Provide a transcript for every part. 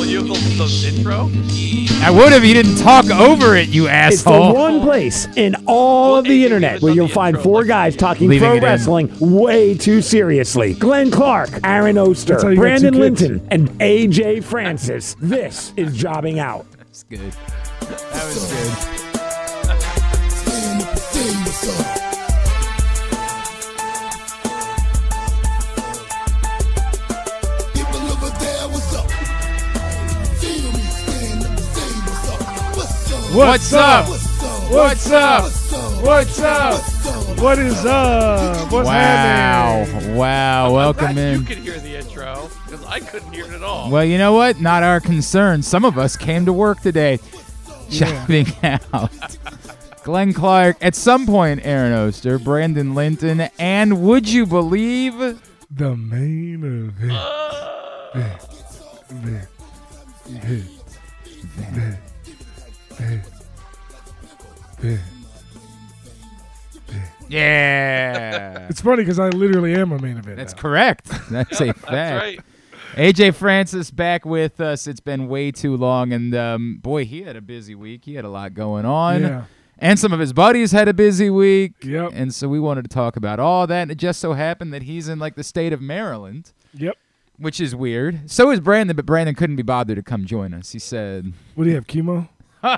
you the intro? I would if you didn't talk over it, you It's the asshole. one place in all of the internet where you'll find four guys talking Leaving pro it in. wrestling way too seriously. Glenn Clark, Aaron Oster, That's how you got Brandon two kids. Linton, and AJ Francis. This is Jobbing Out. That's good. That was good. What's up? What's up? What's up? What is up? What's Wow. happening? Wow. Welcome You in. could hear the intro because I couldn't hear it at all. Well, you know what? Not our concern. Some of us came to work today. Shopping out. Glenn Clark, at some point, Aaron Oster, Brandon Linton, and would you believe The main event. Yeah. It's funny because I literally am a main event. That's now. correct. That's a fact. That's right. AJ Francis back with us. It's been way too long, and boy, he had a busy week. He had a lot going on. Yeah. And some of his buddies had a busy week. Yep. And so we wanted to talk about all that. And it just so happened that he's in like the state of Maryland, Yep. which is weird. So is Brandon, but Brandon couldn't be bothered to come join us. He said, What do you have, chemo?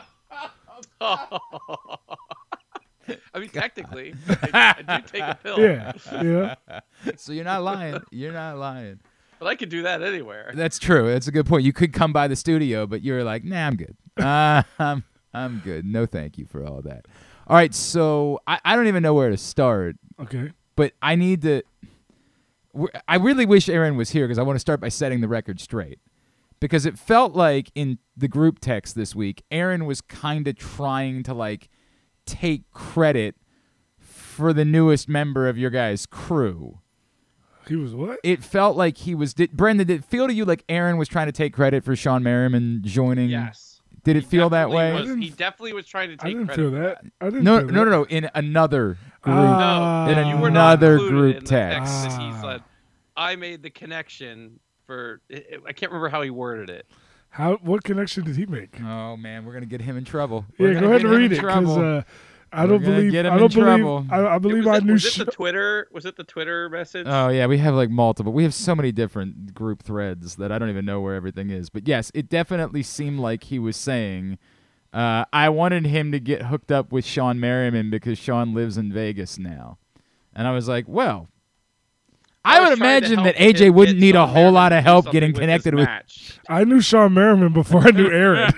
I mean, technically, I do take a pill. Yeah. Yeah. so you're not lying. You're not lying. But I could do that anywhere. That's true. That's a good point. You could come by the studio, but you're like, nah, I'm good. I'm good. No, thank you for all that. All right, so I don't even know where to start, Okay. but I need to. I really wish Aaron was here because I want to start by setting the record straight. Because it felt like in the group text this week, Aaron was kind of trying to like take credit for the newest member of your guys' crew. He was what? It felt like he was. Brendan, did it feel to you like Aaron was trying to take credit for Sean Merriman joining? Yes. Did it feel that Definitely way? He definitely was trying to I take didn't credit feel for that. I didn't No, feel no, that. no, no. In another group. Ah. In No, you were not another included group in the text. that he said, I made the connection for. I can't remember how he worded it. What connection did he make? Oh man, we're gonna get him in trouble. Yeah, We're go gonna ahead get and him read in it trouble. because I We're don't gonna believe. get him I in don't believe. trouble. I believe I knew. Was it the Twitter? Was it the Twitter message? Oh yeah, we have like multiple. We have so many different group threads that I don't even know where everything is. But yes, it definitely seemed like he was saying, I wanted him to get hooked up with Sean Merriman because Sean lives in Vegas now. And I was like, well, I was would trying to imagine that help AJ him wouldn't get need a Sean whole Merriman lot to of do help something getting with connected this with. match. I knew Sean Merriman before I knew Aaron.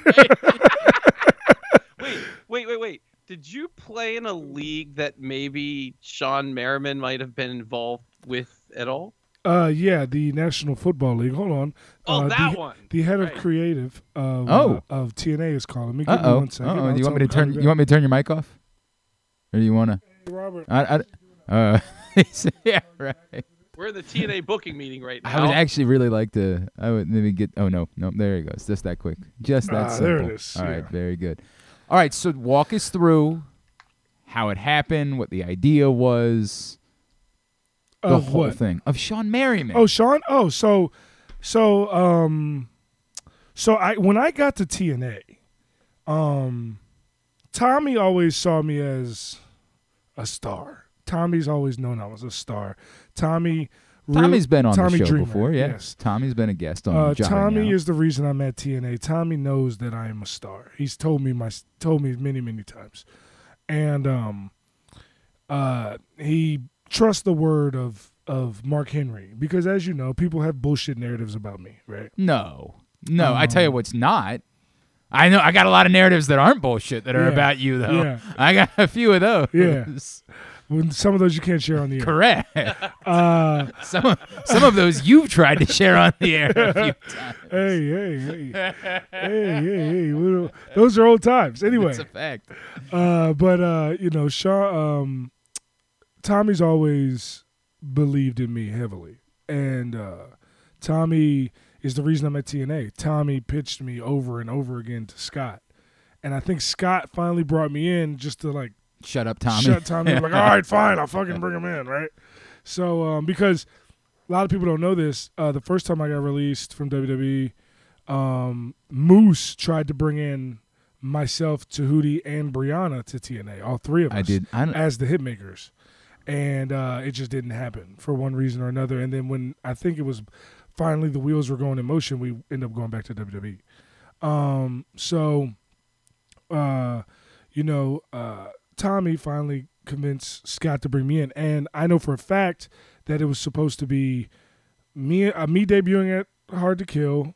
Wait. Did you play in a league that maybe Sean Merriman might have been involved with at all? Yeah, the National Football League. Hold on. Oh, that the, one. The head Right. of creative of TNA is calling me. Give me Uh-oh. 1 second. Uh-oh. I'll Do you tell want me to him turn? call You want me to turn your mic off, or do you want to? Hey, Robert. Yeah, right. We're in the TNA booking meeting right now. I would actually really like to. I would maybe get. Oh no, there you go. It's just that quick. Just that simple. there it is. All right, Yeah. very good. All right, so walk us through how it happened, what the idea was, the Of whole what? thing of Sean Merriman. Oh, Sean. Oh, so I when I got to TNA, Tommy always saw me as a star. Tommy's always known I was a star. Tommy's been on Tommy the show Dreamer, before. Yeah, yes. Tommy's been a guest on Jobbing Tommy Out. is the reason I'm at TNA. Tommy knows that I am a star. He's told me many times, and he trusts the word of Mark Henry because, as you know, people have bullshit narratives about me, right? No. I tell you what's not. I know I got a lot of narratives that aren't bullshit that are Yeah. about you though. Yeah. I got a few of those. Yeah. Well, some of those you can't share on the air. Correct. Some of those you've tried to share on the air a few times. Hey. Well, those are old times. Anyway, It's a fact. but Sean, Tommy's always believed in me heavily, and Tommy is the reason I'm at TNA. Tommy pitched me over and over again to Scott, and I think Scott finally brought me in just to like Shut up, Tommy. shut Tommy. Like, all right, fine, I'll fucking bring him in, right? So because a lot of people don't know this, the first time I got released from WWE, Moose tried to bring in myself, Tahuti, and Brianna to TNA, all three of us, as the Hitmakers. And it just didn't happen for one reason or another. And then when I think it was finally the wheels were going in motion, we ended up going back to WWE. Tommy finally convinced Scott to bring me in. And I know for a fact that it was supposed to be me debuting at Hard to Kill,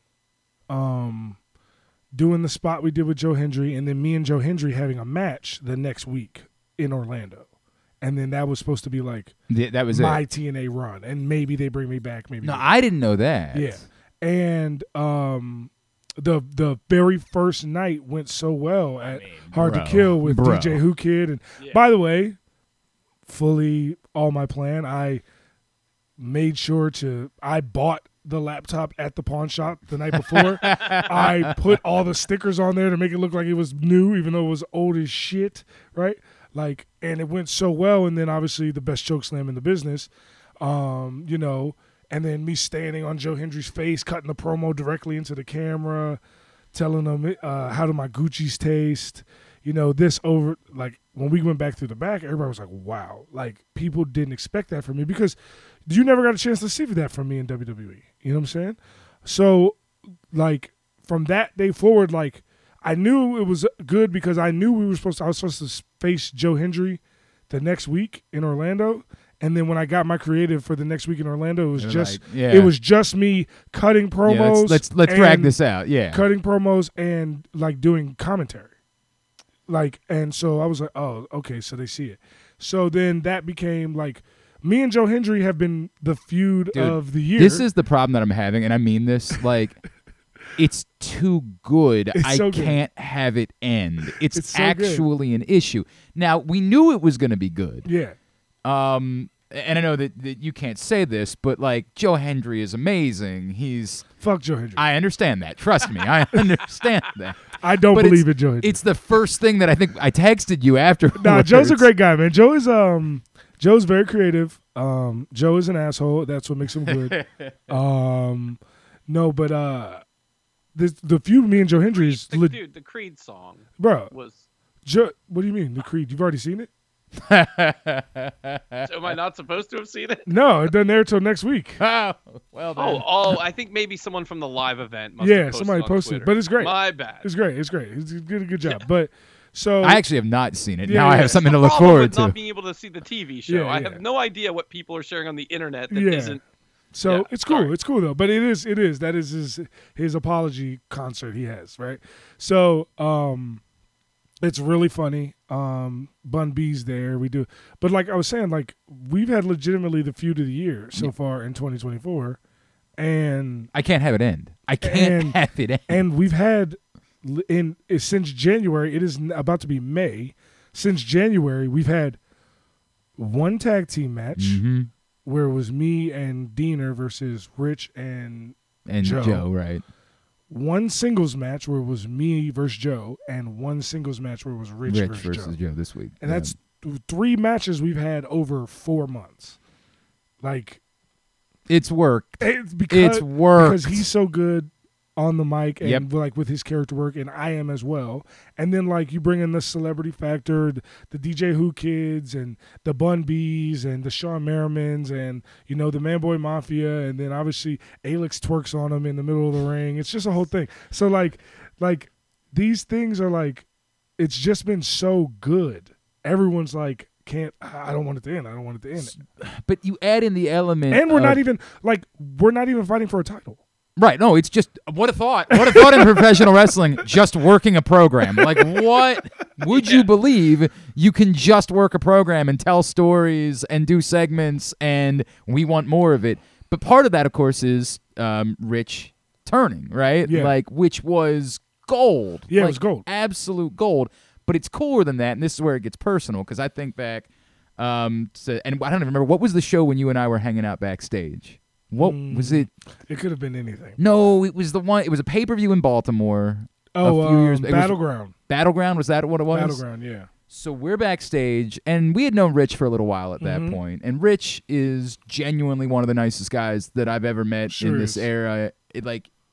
doing the spot we did with Joe Hendry, and then me and Joe Hendry having a match the next week in Orlando. And then that was supposed to be like that was my TNA run. And maybe they bring me back. Maybe not. I didn't know that. Yeah. And the very first night went so well at Hard to Kill with DJ Who Kid. And by the way, fully all my plan, I made sure I bought the laptop at the pawn shop the night before. I put all the stickers on there to make it look like it was new, even though it was old as shit, right? Like, and it went so well, and then obviously the best chokeslam in the business, and then me standing on Joe Hendry's face, cutting the promo directly into the camera, telling them how do my Gucci's taste, this over, like, when we went back through the back, everybody was like, wow, like, people didn't expect that from me, because you never got a chance to see that from me in WWE, you know what I'm saying? So, like, from that day forward, like, I knew it was good because I knew I was supposed to face Joe Hendry the next week in Orlando. And then when I got my creative for the next week in Orlando, it was just me cutting promos. Let's drag this out. Yeah. Cutting promos and like doing commentary. Like, and so I was like, oh, okay, so they see it. So then that became like, me and Joe Hendry have been the feud of the year. This is the problem that I'm having, and I mean this, like, it's too good. I can't have it end. It's so actually an issue. Now, we knew it was going to be good. Yeah. And I know that you can't say this, but, like, Joe Hendry is amazing. Fuck Joe Hendry. I understand that. Trust me. I understand that. I don't believe in Joe Hendry. It's the first thing that I think I texted you after. Nah, Joe's a great guy, man. Joe's very creative. Joe is an asshole. That's what makes him good. The feud with me and Joe Hendry is dude, the Creed song, bro. Was what do you mean the Creed? You've already seen it? So am I not supposed to have seen it? No, it doesn't air till next week. Oh, well then. I think maybe someone from the live event must have posted somebody posted Twitter. But it's great. My bad. It's great. It's did a good job. But so I actually have not seen it. Now I have something to look forward to. Not being able to see the TV show. I have no idea what people are sharing on the internet that isn't. So it's cool. Sorry. It's cool though. But it is. That is his apology concert he has, right? So it's really funny. Bun B's there. We do. But like I was saying, like we've had legitimately the feud of the year so far in 2024. And I can't have it end. I can't have it end. And we've had since January, it is about to be May. Since January, we've had one tag team match. Mm-hmm. Where it was me and Diener versus Rich and Joe, right? One singles match where it was me versus Joe, and one singles match where it was Rich versus Joe this week. And that's 3 matches we've had over 4 months. Like, it's worked. It's worked because he's so good on the mic and like with his character work, and I am as well. And then like you bring in the celebrity factor, the DJ Who Kids and the Bun B's and the Shawn Merrimans and the Man Boy Mafia, and then obviously Alex twerks on him in the middle of the ring. It's just a whole thing. So like these things are like, it's just been so good. Everyone's like, I don't want it to end. I don't want it to end. But you add in the element, and we're not even fighting for a title. Right. No, it's just, what a thought. What a thought in professional wrestling, just working a program. Like, what would you believe you can just work a program and tell stories and do segments, and we want more of it. But part of that, of course, is Rich turning, right? Yeah. Like, which was gold. Yeah, like, it was gold. Absolute gold. But it's cooler than that, and this is where it gets personal, because I think back, and I don't even remember, what was the show when you and I were hanging out backstage? What was it? It could have been anything. No, it was the one. It was a pay-per-view in Baltimore. A few years. Battleground. Battleground, was that what it was? Battleground, yeah. So we're backstage, and we had known Rich for a little while at that point. And Rich is genuinely one of the nicest guys that I've ever met in this era.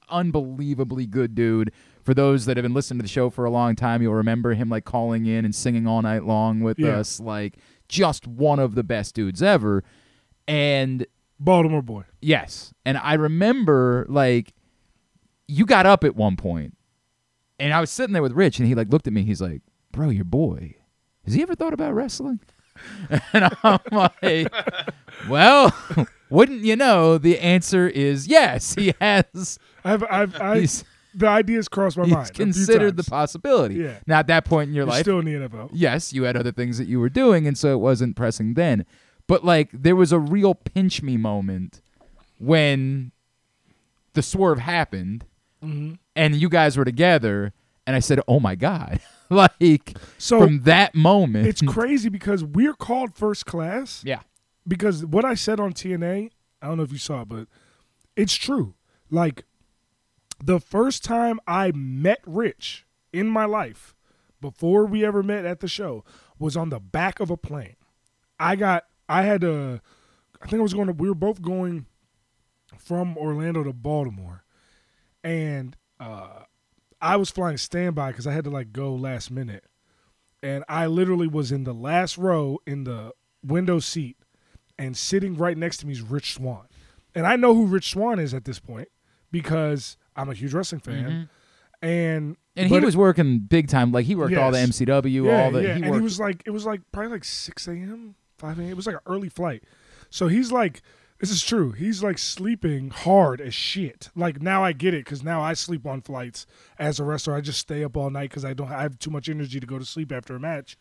unbelievably good dude. For those that have been listening to the show for a long time, you'll remember him like calling in and singing all night long with us. Like, just one of the best dudes ever. And Baltimore boy. yes. And I remember, like, you got up at one point, and I was sitting there with Rich, and he like looked at me. He's like, "Bro, your boy, has he ever thought about wrestling?" And I'm like, "Well, wouldn't you know? The answer is yes. He has. The ideas crossed my mind. He's considered the possibility. Yeah. Now, at that point in your You're life, still in the NFL. yes, you had other things that you were doing, and so it wasn't pressing then. But like, there was a real pinch me moment when the swerve happened, and you guys were together, and I said, "Oh my God!" Like, So from that moment, it's crazy because we're called first class. yeah, Because what I said on TNA, I don't know if you saw it, but it's true. Like, the first time I met Rich in my life, before we ever met at the show, was on the back of a plane. I think we were both going from Orlando to Baltimore. And I was flying standby because I had to like go last minute. And I literally was in the last row in the window seat, and sitting right next to me is Rich Swann. And I know who Rich Swann is at this point because I'm a huge wrestling fan. And he was working big time. Like, he worked all the MCW, all the. Yeah. He And worked, he was like, it was like probably like 6 a.m., 5 a.m. It was like an early flight. So he's like, this is true. He's like sleeping hard as shit. Like, now I get it because now I sleep on flights as a wrestler. I just stay up all night because I have too much energy to go to sleep after a match.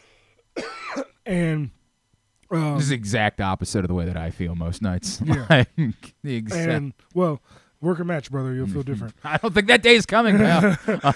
And this is the exact opposite of the way that I feel most nights. Yeah. Like, the exact. and well, work a match, brother. You'll feel different. I don't think that day is coming, pal.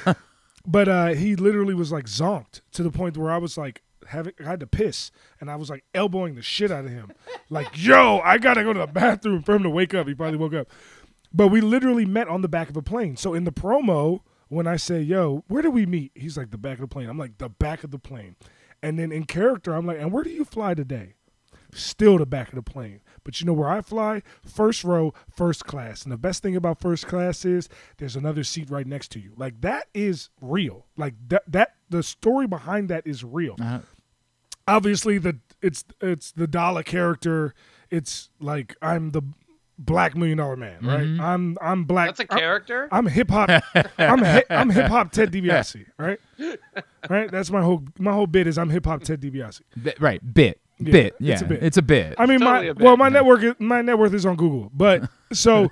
But he literally was like zonked to the point where I was like, I had to piss, and I was like elbowing the shit out of him. Like, yo, I got to go to the bathroom for him to wake up. He probably woke up. But we literally met on the back of a plane. So in the promo, when I say, yo, where do we meet? He's like, the back of the plane. I'm like, the back of the plane. And then in character, I'm like, and where do you fly today? Still the back of the plane. But you know where I fly? First row, first class. And the best thing about first class is there's another seat right next to you. Like, that is real. Like, the story behind that is real. Obviously, it's the dollar character. It's like, I'm the Black $1 Million Man, right? I'm black. That's a character? I'm hip hop. I'm hip hop Ted DiBiase, right? Right. That's my whole bit is I'm hip hop Ted DiBiase. Right, bit. Yeah, Bit, it's a bit. It's a bit. I mean, Totally a bit. my net worth is on Google, but so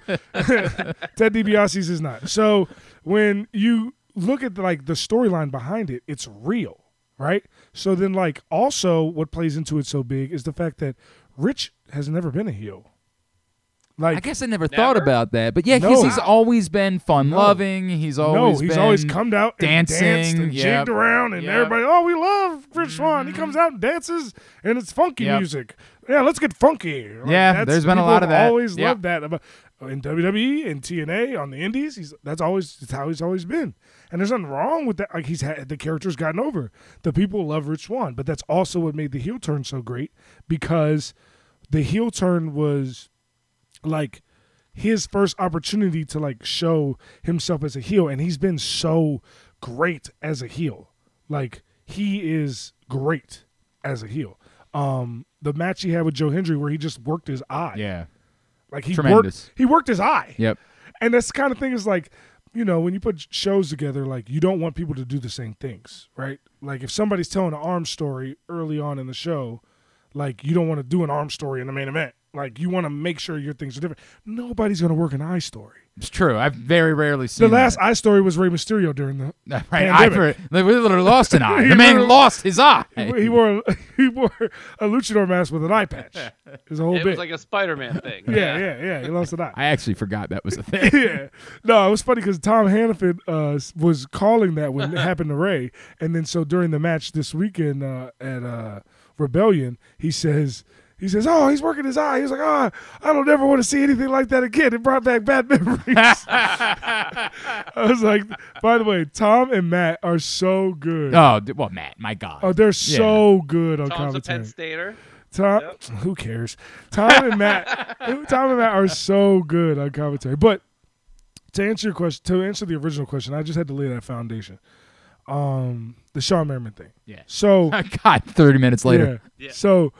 Ted DiBiase's is not. So when you look at the storyline behind it, it's real, right? So then, like, also what plays into it so big is the fact that Rich has never been a heel. Like, I guess I never thought about that, but yeah, No. he's always been fun-loving. He's always come out dancing, and danced and jigged around, and everybody, oh, we love Rich Swann. He comes out and dances, and it's funky music. Yeah, let's get funky. Like, Yeah, there's been a lot of that. Always loved that about in WWE and TNA on the Indies. That's how he's always been, and there's nothing wrong with that. Like, the character's gotten over. The people love Rich Swann, but that's also what made the heel turn so great, because the heel turn was like his first opportunity to like show himself as a heel, and he's been so great as a heel. Like, he is great as a heel. The match he had with Joe Hendry where he just worked his eye. Yeah. Like, he Tremendous. worked his eye. Yep. And that's the kind of thing is like, you know, when you put shows together, like, you don't want people to do the same things, right? Like, if somebody's telling an arm story early on in the show, like, you don't want to do an arm story in the main event. Like, you want to make sure your things are different. Nobody's going to work an eye story. It's true. I've very rarely seen The last that. eye story was Rey Mysterio during the Right, we literally lost an eye. He The man literally- lost his eye. he wore a luchador mask with an eye patch. It's a whole It bit. was like a Spider-Man thing. Yeah. He lost an eye. I actually forgot that was a thing. Yeah. No, it was funny because Tom Hannafin was calling that when it happened to Ray. And then so during the match this weekend at Rebellion, he says, oh, he's working his eye. He's like, oh, I don't ever want to see anything like that again. It brought back bad memories. I was like, by the way, Tom and Matt are so good. Oh, well, Matt, my God. Oh, they're so good on Tom's a commentary. Penn Stater. Tom, who cares? Tom and Matt are so good on commentary. But to answer your question, to answer the original question, I just had to lay that foundation. The Shawn Merriman thing. Yeah. So God, 30 minutes later. Yeah. So,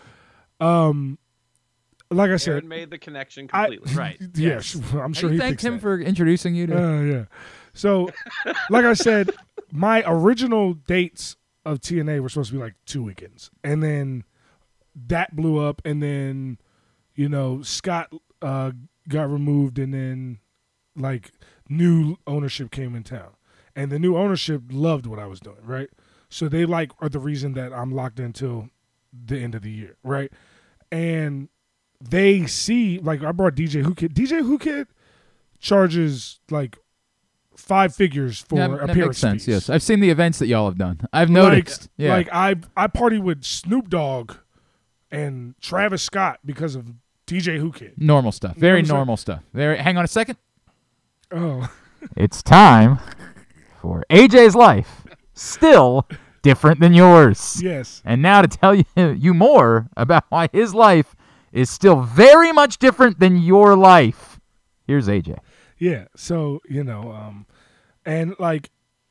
like I said, Aaron made the connection completely. Right. Yes, I'm sure you he thanked thinks him that. for introducing you to. Yeah. So, like I said, my original dates of TNA were supposed to be like 2 weekends, and then that blew up, and then Scott got removed, and then like new ownership came in town, and the new ownership loved what I was doing, right? So they are the reason that I'm locked in till the end of the year, right? And they see, like, I brought DJ Who Kid. DJ Who Kid charges like 5 figures for Yeah, appearance that makes sense. fees. Yes, I've seen the events that y'all have done. I've noticed. Yeah. Like I party with Snoop Dogg and Travis Scott because of DJ Who Kid. Normal stuff. You know Very what I'm saying? normal stuff. Hang on a second. Oh, It's time for AJ's life. Still different than yours. yes. And now to tell you more about why his life is still very much different than your life. Here's AJ. Yeah. So, and like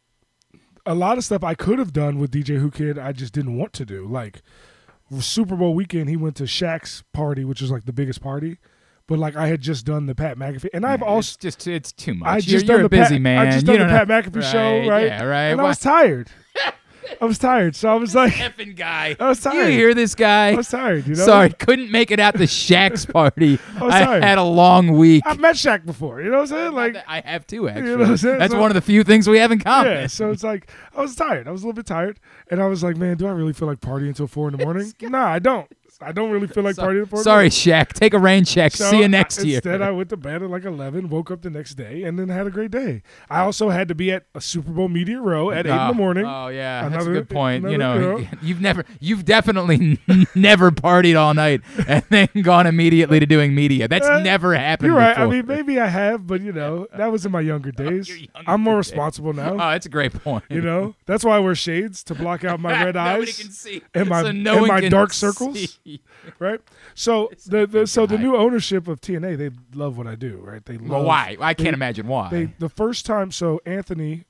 a lot of stuff I could have done with DJ Who Kid, I just didn't want to do. Like Super Bowl weekend, he went to Shaq's party, which was like the biggest party. But like I had just done the Pat McAfee, and I've also It's too much. I just you're done a the busy Pat, man. I just You done the don't Pat McAfee show, right? Yeah, right. And I was tired. I was tired, so I was like, effing guy. I was tired. You hear this guy? I was tired. Sorry, couldn't make it out to Shaq's party. I was tired. had a long week. I've met Shaq before. You know what I'm saying? Like, I have too, actually. You know what I'm saying? That's So- one of the few things we have in common. yeah. So it's like I was tired. I was a little bit tired, and I was like, man, do I really feel like partying until 4 a.m? Nah, I don't. I don't really feel like partying until 4 Sorry, Shaq. Take a rain check. So See you next year. Instead, I went to bed at like 11, woke up the next day, and then had a great day. I also had to be at a Super Bowl media row at 8 in the morning. Oh yeah, that's a Another- good point. another You've definitely never partied all night and then gone immediately to doing media. That's never happened. You're right. Before. I mean, maybe I have, but that was in my younger days. your younger I'm more days. responsible now. Oh, that's a great point. That's why I wear shades to block out my red Nobody eyes. can see. and my- so no and one my can dark circles. see. Right. So the guy. new ownership of TNA, they love what I do. Right. They love. Well, why? I can't they- imagine why. The first time, so Anthony,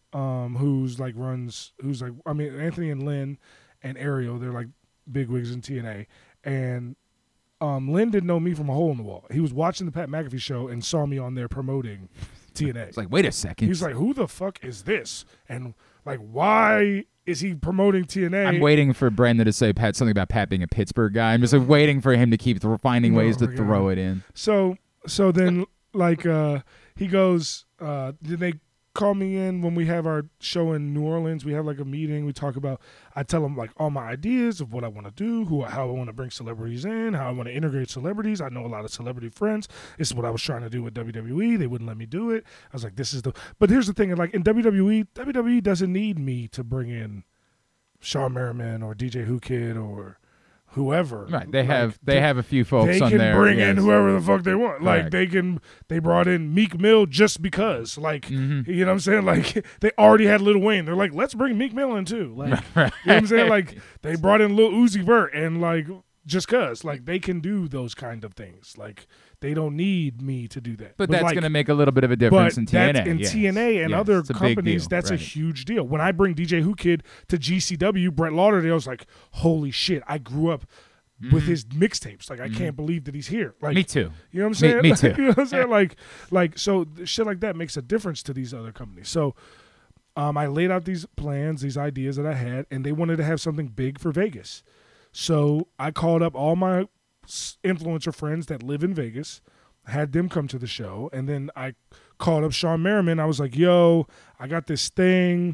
Anthony and Lynn and Ariel, they're like bigwigs in TNA, and Lynn didn't know me from a hole in the wall. He was watching the Pat McAfee show and saw me on there promoting TNA. It's like, wait a second. He's like, who the fuck is this? And like, why is he promoting TNA? I'm waiting for Brandon to say something about Pat being a Pittsburgh guy. I'm just waiting for him to keep finding ways to my throw God. it in. So then like he goes, then they call me in when we have our show in New Orleans. We have like a meeting. We talk about, I tell them like all my ideas of what I want to do, how I want to bring celebrities in, how I want to integrate celebrities. I know a lot of celebrity friends. This is what I was trying to do with WWE. They wouldn't let me do it. I was like, but here's the thing. Like in WWE doesn't need me to bring in Shawn Merriman or DJ Who Kid or whoever. Right. They Like, have a few folks they on can there. bring in yes. whoever the fuck they want. Like Correct. they brought in Meek Mill just because. Like Mhm. you know what I'm saying? Like they already had Lil Wayne. They're like, let's bring Meek Mill in too. Like Right. you know what I'm saying? Like they brought in Lil Uzi Vert and like just cause. Like they can do those kind of things. Like they don't need me to do that. But that's like, going to make a little bit of a difference in TNA. that's in yes. TNA and Yes, other it's a big companies, deal. that's a Right. huge deal. When I bring DJ Who Kid to GCW, Brett Lauderdale's like, holy shit, I grew up with his mixtapes. Like, I can't believe that he's here. Like, Me too. you know what I'm saying? Me too. You know what I'm saying? Like, so shit like that makes a difference to these other companies. So, I laid out these plans, these ideas that I had, and they wanted to have something big for Vegas. So I called up all my influencer friends that live in Vegas, had them come to the show, and then I called up Shawn Merriman. I was like, yo, I got this thing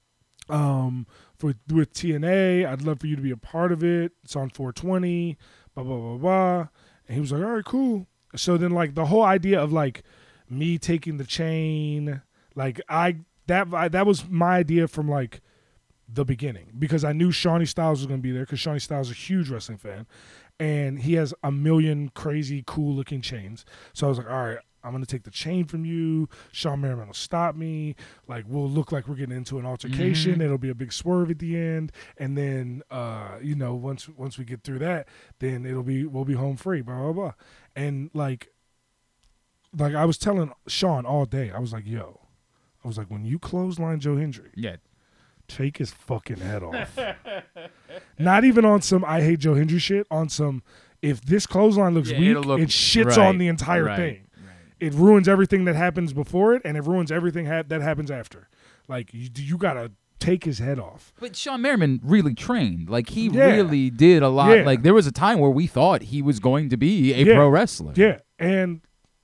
with TNA. I'd love for you to be a part of it. It's on 420, blah, blah, blah, blah. And he was like, all right, cool. So then, like, the whole idea of, like, me taking the chain, like, that was my idea from, like, the beginning, because I knew Shawnee Styles was going to be there, because Shawnee Styles is a huge wrestling fan, and he has a million crazy, cool-looking chains. So I was like, all right, I'm going to take the chain from you. Shawn Merriman will stop me. Like, we'll look like we're getting into an altercation. It'll be a big swerve at the end. And then, once we get through that, then we'll be home free, blah, blah, blah. And, like, like I was telling Sean all day, I was like, when you clothesline Joe Hendry, Yeah. take his fucking head off. Not even on some I hate Joe Hendry shit, on some if this clothesline looks weak, it'll look- it shits right, on the entire right, thing. right. It ruins everything that happens before it, and it ruins everything that happens after. Like, you got to take his head off. But Sean Merriman really trained. Like, he Yeah. really did a lot. Yeah. Like, there was a time where we thought he was going to be a Yeah. pro wrestler. Yeah, and,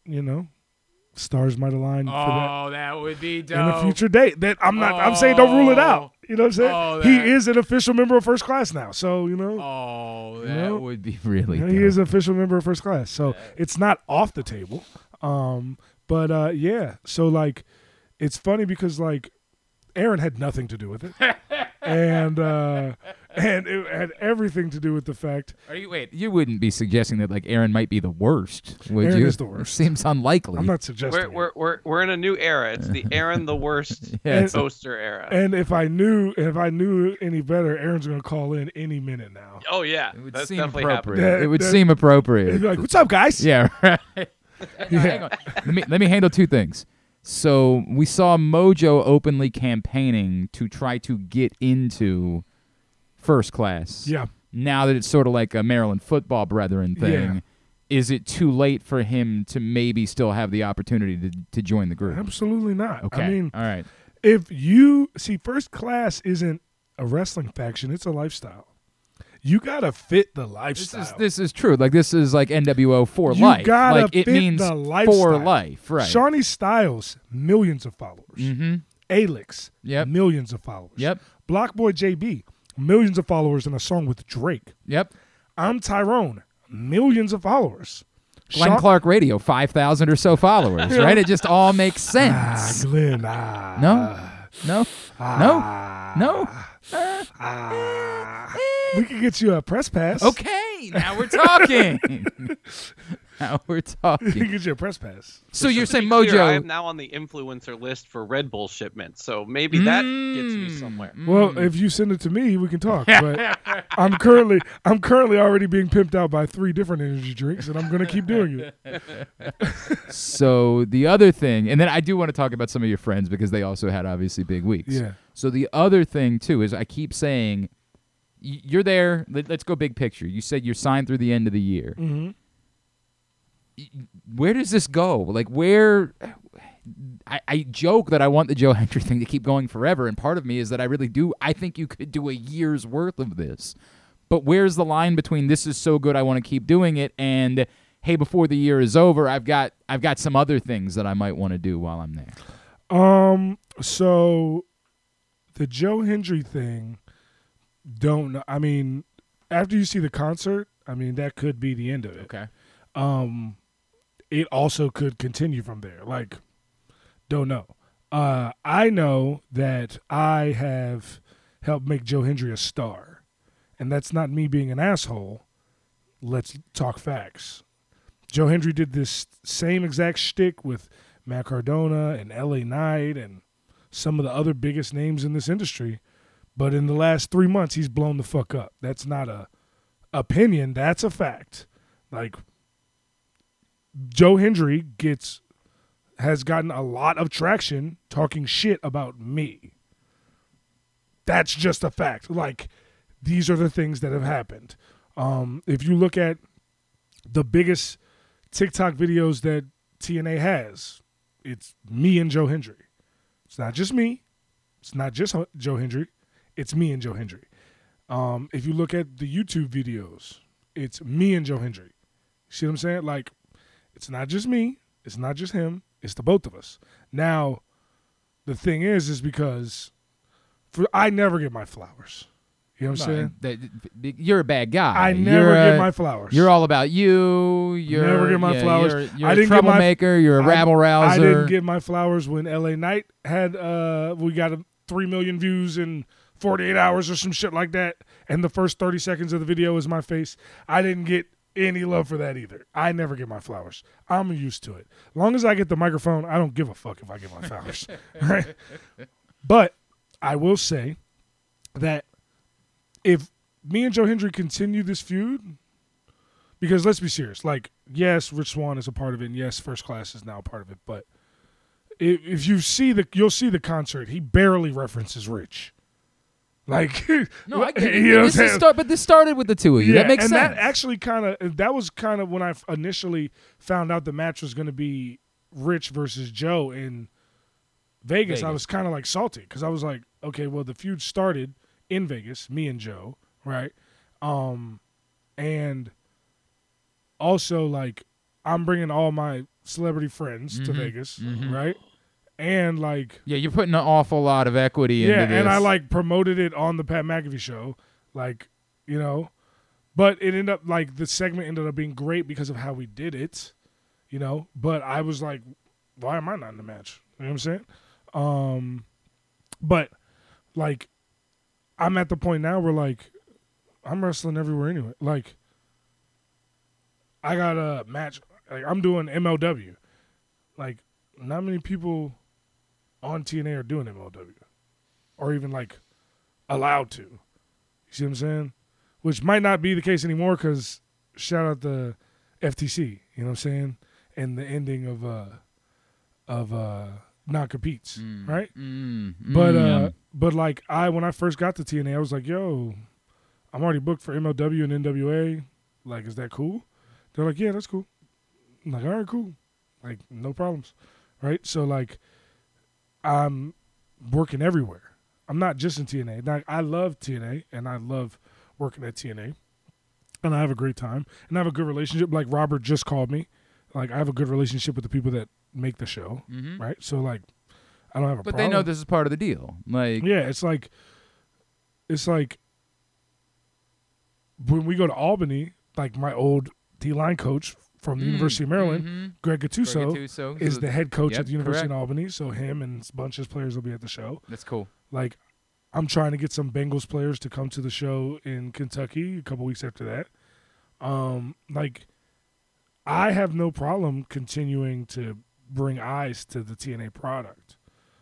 stars might align for that. Oh, that would be dope. In a future date, that I'm saying don't rule it out. You know what I'm saying? Oh, he that- is an official member of First Class now, so Oh, that know? would be really he dope. is an official member of First Class. So it's not off the table. But yeah, so like, it's funny because like, Aaron had nothing to do with it, and it had everything to do with the fact. You wouldn't be suggesting that like Aaron might be the worst, would Aaron you? is the worst. Seems unlikely. I'm not suggesting. We're in a new era. It's the Aaron the Worst Yeah, poster era. And if I knew any better, Aaron's gonna call in any minute now. Oh yeah, it would that's seem definitely appropriate. happening. Yeah, it would that- seem He'd appropriate. be like, "What's up, guys?" Yeah, right. No, hang on. Let me handle two things. So we saw Mojo openly campaigning to try to get into First Class. Yeah. Now that it's sort of like a Maryland Football Brethren thing, Yeah. is it too late for him to maybe still have the opportunity to join the group? Absolutely not. Okay. I mean, all right. if you see, First Class isn't a wrestling faction; it's a lifestyle. You gotta fit the lifestyle. This is true. Like this is like NWO for You life. gotta Like it fit means the for lifestyle. life, right? Shawnee Styles, millions of followers. Mm-hmm. Alex, Yep. millions of followers. Yep. Blockboy JB, millions of followers in a song with Drake. Yep. I'm Tyrone, millions of followers. Glenn Clark Radio, 5,000 or so followers, right? It just all makes sense. Glenn, No. we could get you a press pass. Okay, now we're talking. Now we're We talking. could get you a press pass. So you're To be saying clear, I am Mojo? now on the influencer list for Red Bull shipments, so maybe that gets me somewhere. Well, if you send it to me, we can talk. But I'm currently already being pimped out by 3 different energy drinks, and I'm gonna keep doing it. So the other thing, and then I do want to talk about some of your friends because they also had obviously big weeks. Yeah. So the other thing too is I keep saying, you're there. Let's go big picture. You said you're signed through the end of the year. Mm-hmm. Where does this go? Like where? I joke that I want the Joe Hendry thing to keep going forever, and part of me is that I really do. I think you could do a year's worth of this, but where's the line between this is so good I want to keep doing it and hey, before the year is over, I've got some other things that I might want to do while I'm there. So the Joe Hendry thing, don't know. I mean, after you see the concert, I mean that could be the end of it. Okay. It also could continue from there. Like, don't know. I know that I have helped make Joe Hendry a star, and that's not me being an asshole. Let's talk facts. Joe Hendry did this same exact shtick with Matt Cardona and LA Knight and some of the other biggest names in this industry, but in the last 3 months, he's blown the fuck up. That's not a opinion. That's a fact. Like, Joe Hendry has gotten a lot of traction talking shit about me. That's just a fact. Like, these are the things that have happened. If you look at the biggest TikTok videos that TNA has, it's me and Joe Hendry. It's not just me. It's not just Joe Hendry. It's me and Joe Hendry. If you look at the YouTube videos, it's me and Joe Hendry. See what I'm saying? Like, it's not just me. It's not just him. It's the both of us. Now, the thing is because I never get my flowers. You know what I'm saying? You're a bad guy. I never get my flowers. You're all about you. You're never get my flowers. You're I a didn't get my- troublemaker. You're a rabble rouser. I didn't get my flowers when LA Knight had we got 3 million views in 48 hours or some shit like that, and the first 30 seconds of the video is my face. I didn't get any love for that either. I never get my flowers. I'm used to it. As long as I get the microphone, I don't give a fuck if I get my flowers. Right? But I will say that if me and Joe Hendry continue this feud, Because let's be serious. Like, yes, Rich Swann is a part of it, and yes, First Class is now a part of it. But if you see you'll see the concert. He barely references Rich. Like, No, I get it. you know what I'm saying? But this started with the two of you. Yeah, that makes and sense. that actually that was kind of when I initially found out the match was going to be Rich versus Joe in Vegas. I was kind of like salty because I was like, okay, well, the feud started in Vegas, me and Joe, right? And also, like, I'm bringing all my celebrity friends to Vegas, right? And, like... Yeah, you're putting an awful lot of equity into this. Yeah, and I, like, promoted it on the Pat McAfee show, like, you know. But it ended up, like, the segment ended up being great because of how we did it, you know. But I was like, why am I not in the match? You know what I'm saying? But, like, I'm at the point now where, like, I'm wrestling everywhere anyway. Like, I got a match. Like, I'm doing MLW. Like, not many people on TNA are doing MLW, or even like allowed to. You see what I'm saying? Which might not be the case anymore because shout out the FTC. You know what I'm saying? And the ending of non-competes, right? But like when I first got to TNA, I was like, yo, I'm already booked for MLW and NWA. Like, is that cool? They're like, yeah, that's cool. I'm like, all right, cool. Like, no problems. Right? So, like, I'm working everywhere. I'm not just in TNA. Like, I love TNA, and I love working at TNA. And I have a great time. And I have a good relationship. Like, Robert just called me. Like, I have a good relationship with the people that make the show. Right? So, like, I don't have a problem. But they know this is part of the deal. Like, yeah, it's like when we go to Albany, like, my old D-line coach from the University of Maryland, Greg Gattuso, is the head coach at the University of Albany. So him and a bunch of his players will be at the show. That's cool. Like, I'm trying to get some Bengals players to come to the show in Kentucky a couple weeks after that. Like, I have no problem continuing to bring eyes to the TNA product,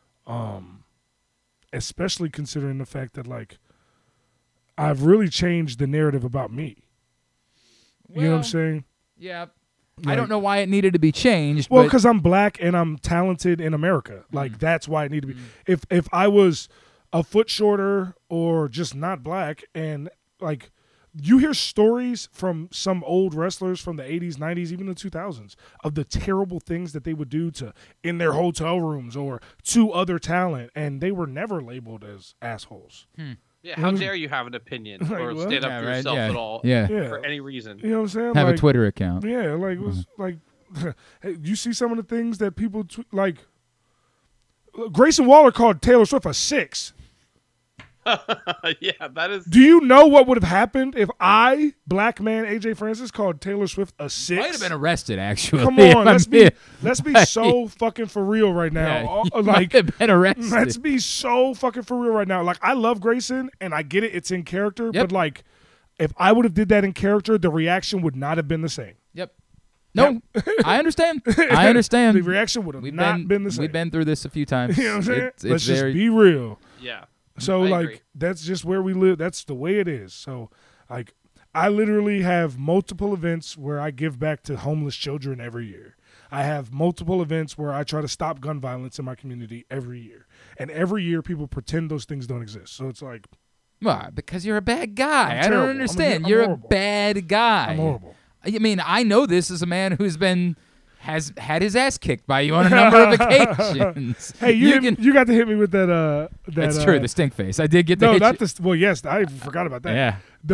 especially considering the fact that, like, I've really changed the narrative about me. You know what I'm saying? Yeah. Like, I don't know why it needed to be changed. Well, but because I'm black and I'm talented in America. Like, that's why it needed to be. If I was a foot shorter or just not black, and, like, you hear stories from some old wrestlers from the 80s, 90s, even the 2000s of the terrible things that they would do to in their hotel rooms or to other talent, and they were never labeled as assholes. Yeah, how dare you have an opinion or Like, stand up for yourself at all for any reason? You know what I'm saying? have like, a Twitter account. Yeah, like, it was like, hey, you see some of the things that people like. Grayson Waller called Taylor Swift a 6. Yeah, that is. Do you know what would have happened if I, black man AJ Francis, called Taylor Swift a 6? Might have been arrested, actually. Come on, let's be like, so fucking for real right now. Yeah, Like, might have been arrested. let's be so fucking for real right now. Like, I love Grayson, and I get it; it's in character. Yep. But, like, if I would have did that in character, the reaction would not have been the same. Yep. No, I understand. I understand. The reaction would have not been the same. We've been through this a few times. You know what I'm saying? It's Let's just very, be real. Yeah. So, I like, agree. that's just where we live. That's the way it is. So, like, I literally have multiple events where I give back to homeless children every year. I have multiple events where I try to stop gun violence in my community every year. And every year people pretend those things don't exist. So it's like, well, because you're a bad guy. I'm I don't terrible. understand. I'm You're horrible. a bad guy. I'm horrible. I mean, I know this as a man who's has had his ass kicked by you on a number of occasions. Hey, you got to hit me with that. That's true. The stink face. I did get the no, hit not you. this. Well, yes, I forgot about that. Yeah.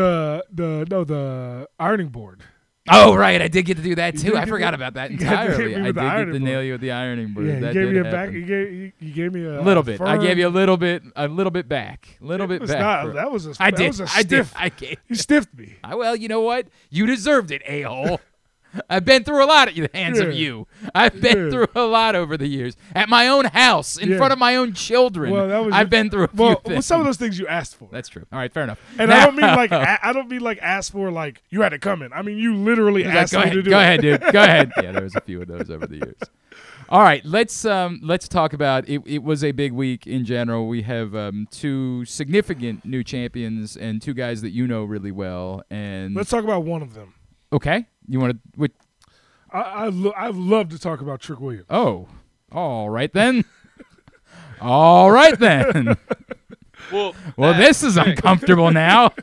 The ironing board. Oh, right. I did get to do that too. did I get forgot to- about that you got to hit entirely. me I with did the get ironing to board. nail you with the ironing board. Yeah, That you gave did me a happen. back. You gave me a little bit. I firm- gave you a little bit back. Little bit It was back. not- that was a. I that did. Was a I did. stiff. I gave. You stiffed me. Well, you know what? You deserved it, a-hole. I've been through a lot at the hands of Yeah. you. I've been Yeah. through a lot over the years. At my own house, in Yeah. front of my own children. Well, that was I've been through a few Well, things. some of those things you asked for. That's true. All right, fair enough. And Now- I don't mean like ask for like you had it coming. I mean you literally He's like, asked go me ahead, to do go it. ahead, dude. Go ahead. Yeah, there was a few of those over the years. All right, let's talk about it. It was a big week in general. We have two significant new champions and two guys that you know really well. And Let's talk about one of them. Okay. You want to? I'd love to talk about Trick Williams. Oh, all right then. All right then. Well, This is uncomfortable now.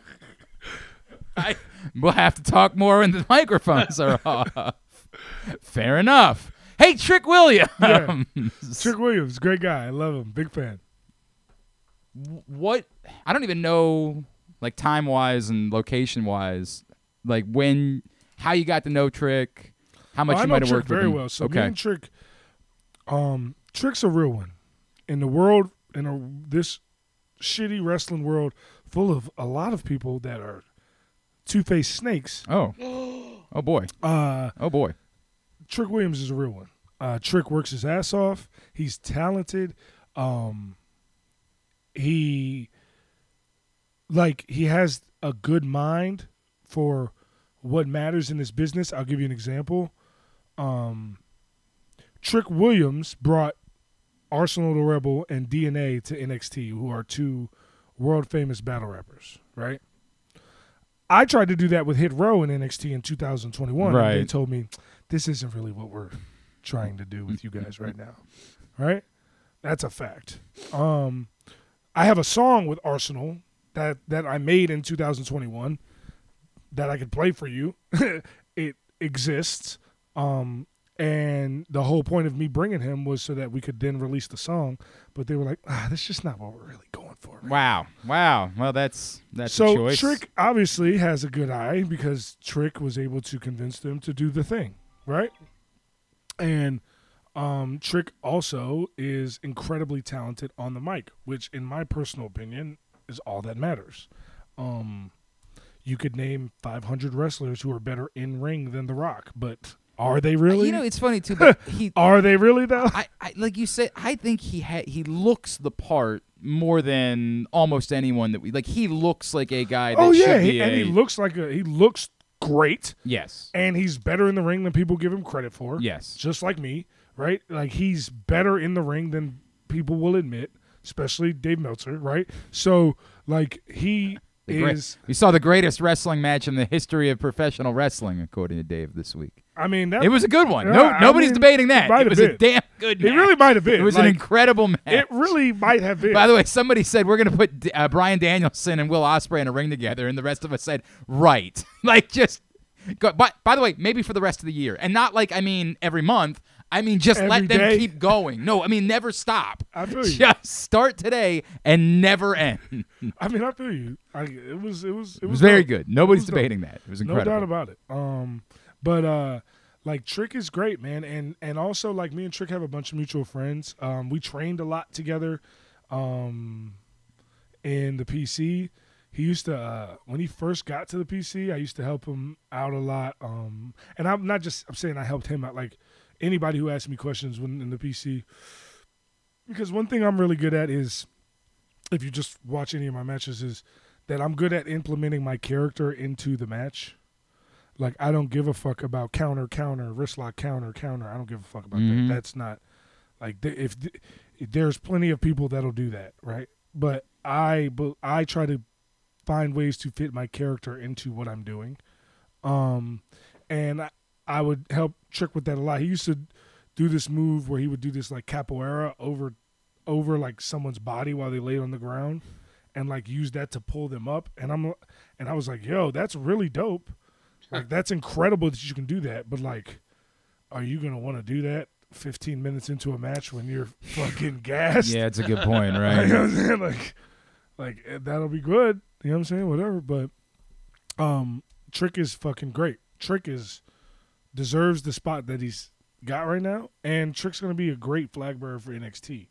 We'll have to talk more when the microphones are off. Fair enough. Hey, Trick Williams. Yeah. Trick Williams, great guy. I love him. Big fan. What? I don't even know, like time-wise and location-wise, like how you got to know Trick, how much you might have worked very with him. well. So okay. me and Trick, Trick's a real one. In the world, this shitty wrestling world full of a lot of people that are two-faced snakes. Oh. Oh boy. Oh boy. Trick Williams is a real one. Trick works his ass off. He's talented. He has a good mind for what matters in this business. I'll give you an example. Trick Williams brought Arsenal the Rebel and DNA to NXT, who are two world-famous battle rappers, right? I tried to do that with Hit Row in NXT in 2021. Right. And they told me, this isn't really what we're trying to do with you guys right now, right? That's a fact. I have a song with Arsenal that I made in 2021 that I could play for you. It exists. And the whole point of me bringing him was so that we could then release the song. But they were like, that's just not what we're really going for. Right? Wow. Well, that's so a choice. Trick obviously has a good eye because Trick was able to convince them to do the thing, right? And Trick also is incredibly talented on the mic, which in my personal opinion is all that matters. You could name 500 wrestlers who are better in ring than The Rock, but are they really? You know, it's funny too. But are they really though? I like you said. I think he looks the part more than almost anyone that we like. He looks like a guy. That should be he looks great. Yes, and he's better in the ring than people give him credit for. Yes, just like me, right? Like he's better in the ring than people will admit, especially Dave Meltzer, right? So like he is. We saw the greatest wrestling match in the history of professional wrestling, according to Dave this week. I mean, it was a good one. Nobody's debating that. It was a damn good match. It really might have been. It was an incredible match. It really might have been. By the way, somebody said we're going to put Bryan Danielson and Will Ospreay in a ring together, and the rest of us said, right. Like, just go. By the way, maybe for the rest of the year. And not like, every month. Just let them keep going. No, never stop. I feel you. Just start today and never end. I feel you. It was very good. Nobody's debating that. It was incredible. No doubt about it. But like Trick is great, man, and also like me and Trick have a bunch of mutual friends. We trained a lot together in the PC. He used to when he first got to the PC, I used to help him out a lot. And I'm saying I helped him out, like anybody who asked me questions when in the PC. Because one thing I'm really good at is, if you just watch any of my matches, is that I'm good at implementing my character into the match. Like, I don't give a fuck about counter, wrist lock, counter. I don't give a fuck about that. That's not, like, if there's plenty of people that'll do that, right? But I try to find ways to fit my character into what I'm doing. And I would help Trick with that a lot. He used to do this move where he would do this, like, capoeira over like, someone's body while they laid on the ground and, like, use that to pull them up. And I was like, yo, that's really dope. Like, that's incredible that you can do that, but, like, are you going to want to do that 15 minutes into a match when you're fucking gassed? Yeah, it's a good point, right? You know what I'm saying? Like, that'll be good. You know what I'm saying? Whatever, but Trick is fucking great. Trick deserves the spot that he's got right now, and Trick's going to be a great flag bearer for NXT.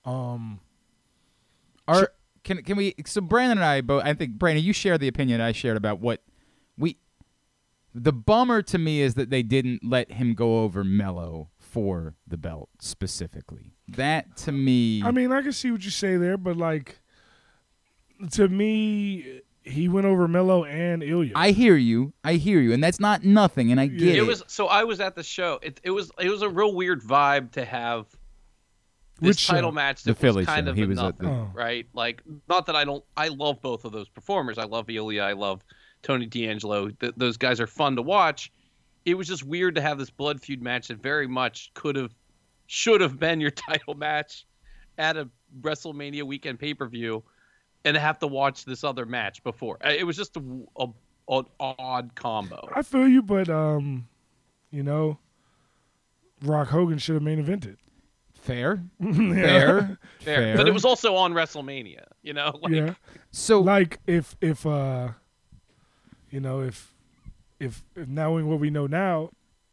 Can we, so Brandon and I both, I think, Brandon, you share the opinion I shared about what the bummer to me is that they didn't let him go over Mello for the belt specifically. That to me, I can see what you say there, but like, to me, he went over Mello and Ilya. I hear you, and that's not nothing, and I get it. So I was at the show. It was a real weird vibe to have this title match that was kind of nothing, right? Like, not that I love both of those performers. I love Ilya. I love Tony D'Angelo. Those guys are fun to watch. It was just weird to have this blood feud match that very much should have been your title match at a WrestleMania weekend pay-per-view, and have to watch this other match before. It was just an odd combo. I feel you, but Rock Hogan should have main evented. Fair. Yeah. Fair. But it was also on WrestleMania, Yeah. So Like if knowing what we know now,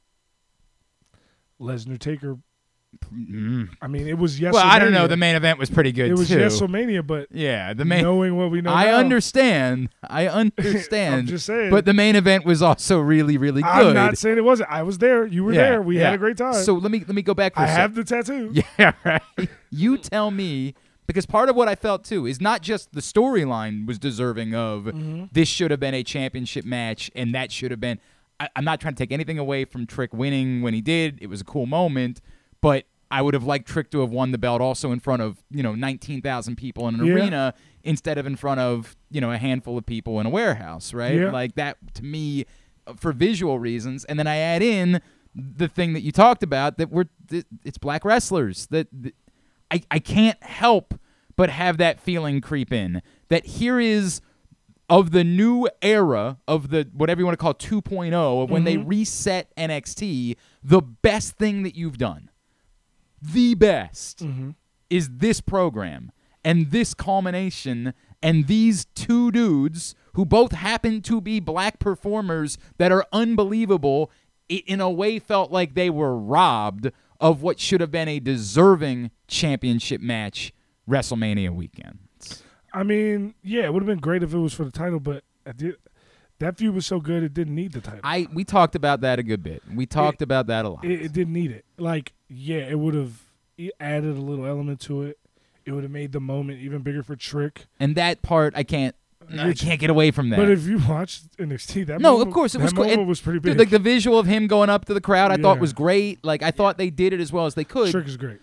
Lesnar Taker. I mean, it was yes. well, I don't know. The main event was pretty good It was too. WrestleMania, but Yeah, the main. knowing what we know I now, understand. I'm just saying. But the main event was also really, really good. I'm not saying it wasn't. I was there. You were there. We had a great time. So let me go back for I a have second. the tattoo. Yeah, right. You tell me, because part of what I felt too is not just the storyline was deserving of this should have been a championship match, and that should have been. I'm not trying to take anything away from Trick winning when he did. It was a cool moment, but I would have liked Trick to have won the belt also in front of 19,000 people in an arena instead of in front of a handful of people in a warehouse, right? Yeah. Like that to me, for visual reasons. And then I add in the thing that you talked about that it's black wrestlers that I can't help but have that feeling creep in that here is of the new era of the whatever you want to call 2.0 of when they reset NXT, the best thing that you've done. The best is this program and this culmination and these two dudes who both happen to be black performers that are unbelievable. It in a way felt like they were robbed of what should have been a deserving championship match WrestleMania weekend. I mean, yeah, it would have been great if it was for the title, but that feud was so good it didn't need the title. We talked about that a good bit. We talked about that a lot. It didn't need it. Like, yeah, it would have added a little element to it. It would have made the moment even bigger for Trick. And that part, I can't get away from that. But if you watched NXT, that no, moment, of course it was that cool. moment was pretty big. Dude, like the visual of him going up to the crowd, I thought Yeah. was great. Like I thought they did it as well as they could. Trick is great.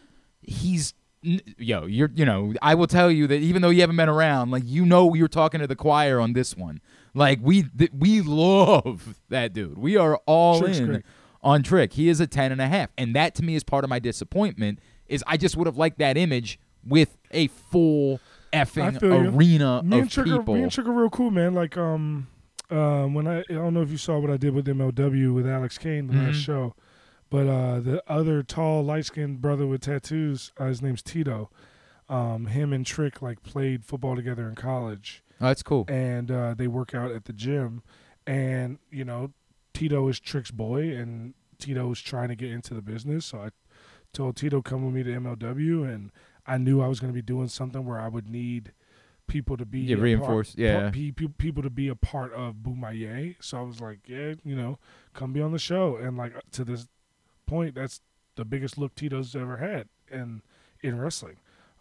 I will tell you that even though you haven't been around, like you're talking to the choir on this one. Like we love that dude. We are all Trick's in great. on Trick. He is a 10.5, and that to me is part of my disappointment. Is I just would have liked that image with a full effing feel you. arena Me of and Trick people. me and Trick are real cool, man. Like when I don't know if you saw what I did with MLW with Alex Kane the last show, but the other tall, light-skinned brother with tattoos, his name's Tito. Him and Trick like played football together in college. Oh, that's cool. And they work out at the gym, and Tito is Trick's boy, and Tito's trying to get into the business. So I told Tito, come with me to MLW, and I knew I was going to be doing something where I would need people to be reinforced. people to be a part of Boomaye. So I was like, come be on the show. And like to this point, that's the biggest look Tito's ever had in wrestling.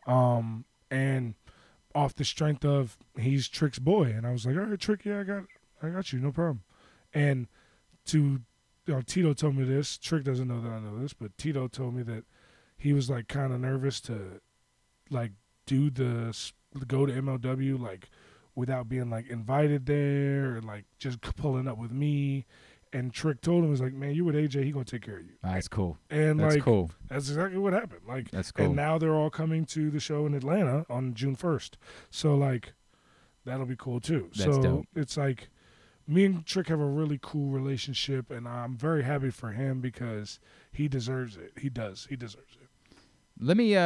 And off the strength of he's Trick's boy, and I was like, all right, Trick, yeah, I got you, no problem. And Tito told me this. Trick doesn't know that I know this, but Tito told me that he was like kind of nervous to like go to MLW like without being like invited there and like just pulling up with me. And Trick told him, was like, man, you with AJ, he gonna take care of you. That's cool. And that's like, cool. That's exactly what happened. Like, that's cool. And now they're all coming to the show in Atlanta on June 1st. So like, that'll be cool too. That's dope. It's like, me and Trick have a really cool relationship, and I'm very happy for him because he deserves it. He does. He deserves it. Let me.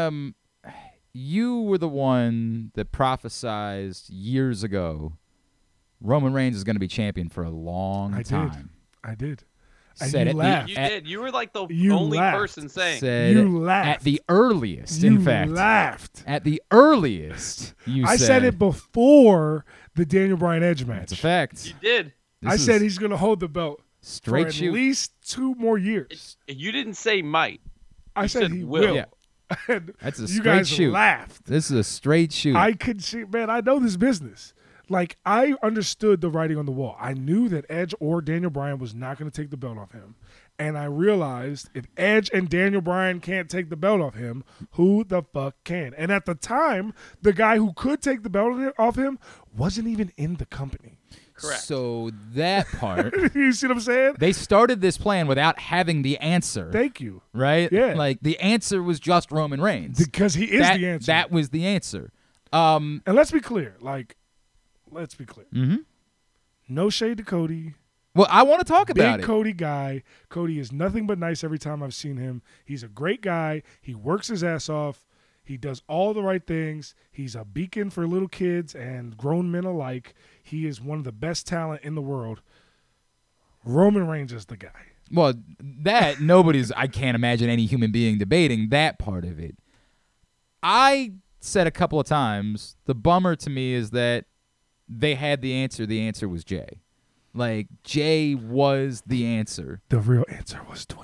You were the one that prophesized years ago Roman Reigns is going to be champion for a long time. I did. And Said you it laughed. You did. You were like the You only laughed. person saying. Said You laughed. at the earliest. You in fact, laughed. at the earliest. I said it before the Daniel Bryan Edge match. It's a fact. You did. This I is said he's going to hold the belt straight for at shoot. least 2 more years. You didn't say might. I You said said he will. will. Yeah. And That's a you straight guys shoot. laughed. This is a straight shoot. I could see, man, I know this business. Like, I understood the writing on the wall. I knew that Edge or Daniel Bryan was not going to take the belt off him. And I realized if Edge and Daniel Bryan can't take the belt off him, who the fuck can? And at the time, the guy who could take the belt off him wasn't even in the company. Correct. So that part, You see what I'm saying? they started this plan without having the answer. Thank you. Right? Yeah. Like the answer was just Roman Reigns. Because he is the answer. That was the answer. And let's be clear. Mm-hmm. No shade to Cody. Well, I want to talk about Big it. Cody guy. Cody is nothing but nice every time I've seen him. He's a great guy. He works his ass off. He does all the right things. He's a beacon for little kids and grown men alike. He is one of the best talent in the world. Roman Reigns is the guy. Well, that I can't imagine any human being debating that part of it. I said a couple of times, the bummer to me is that they had the answer. The answer was Jay. Like, Jay was the answer. The real answer was Dwayne.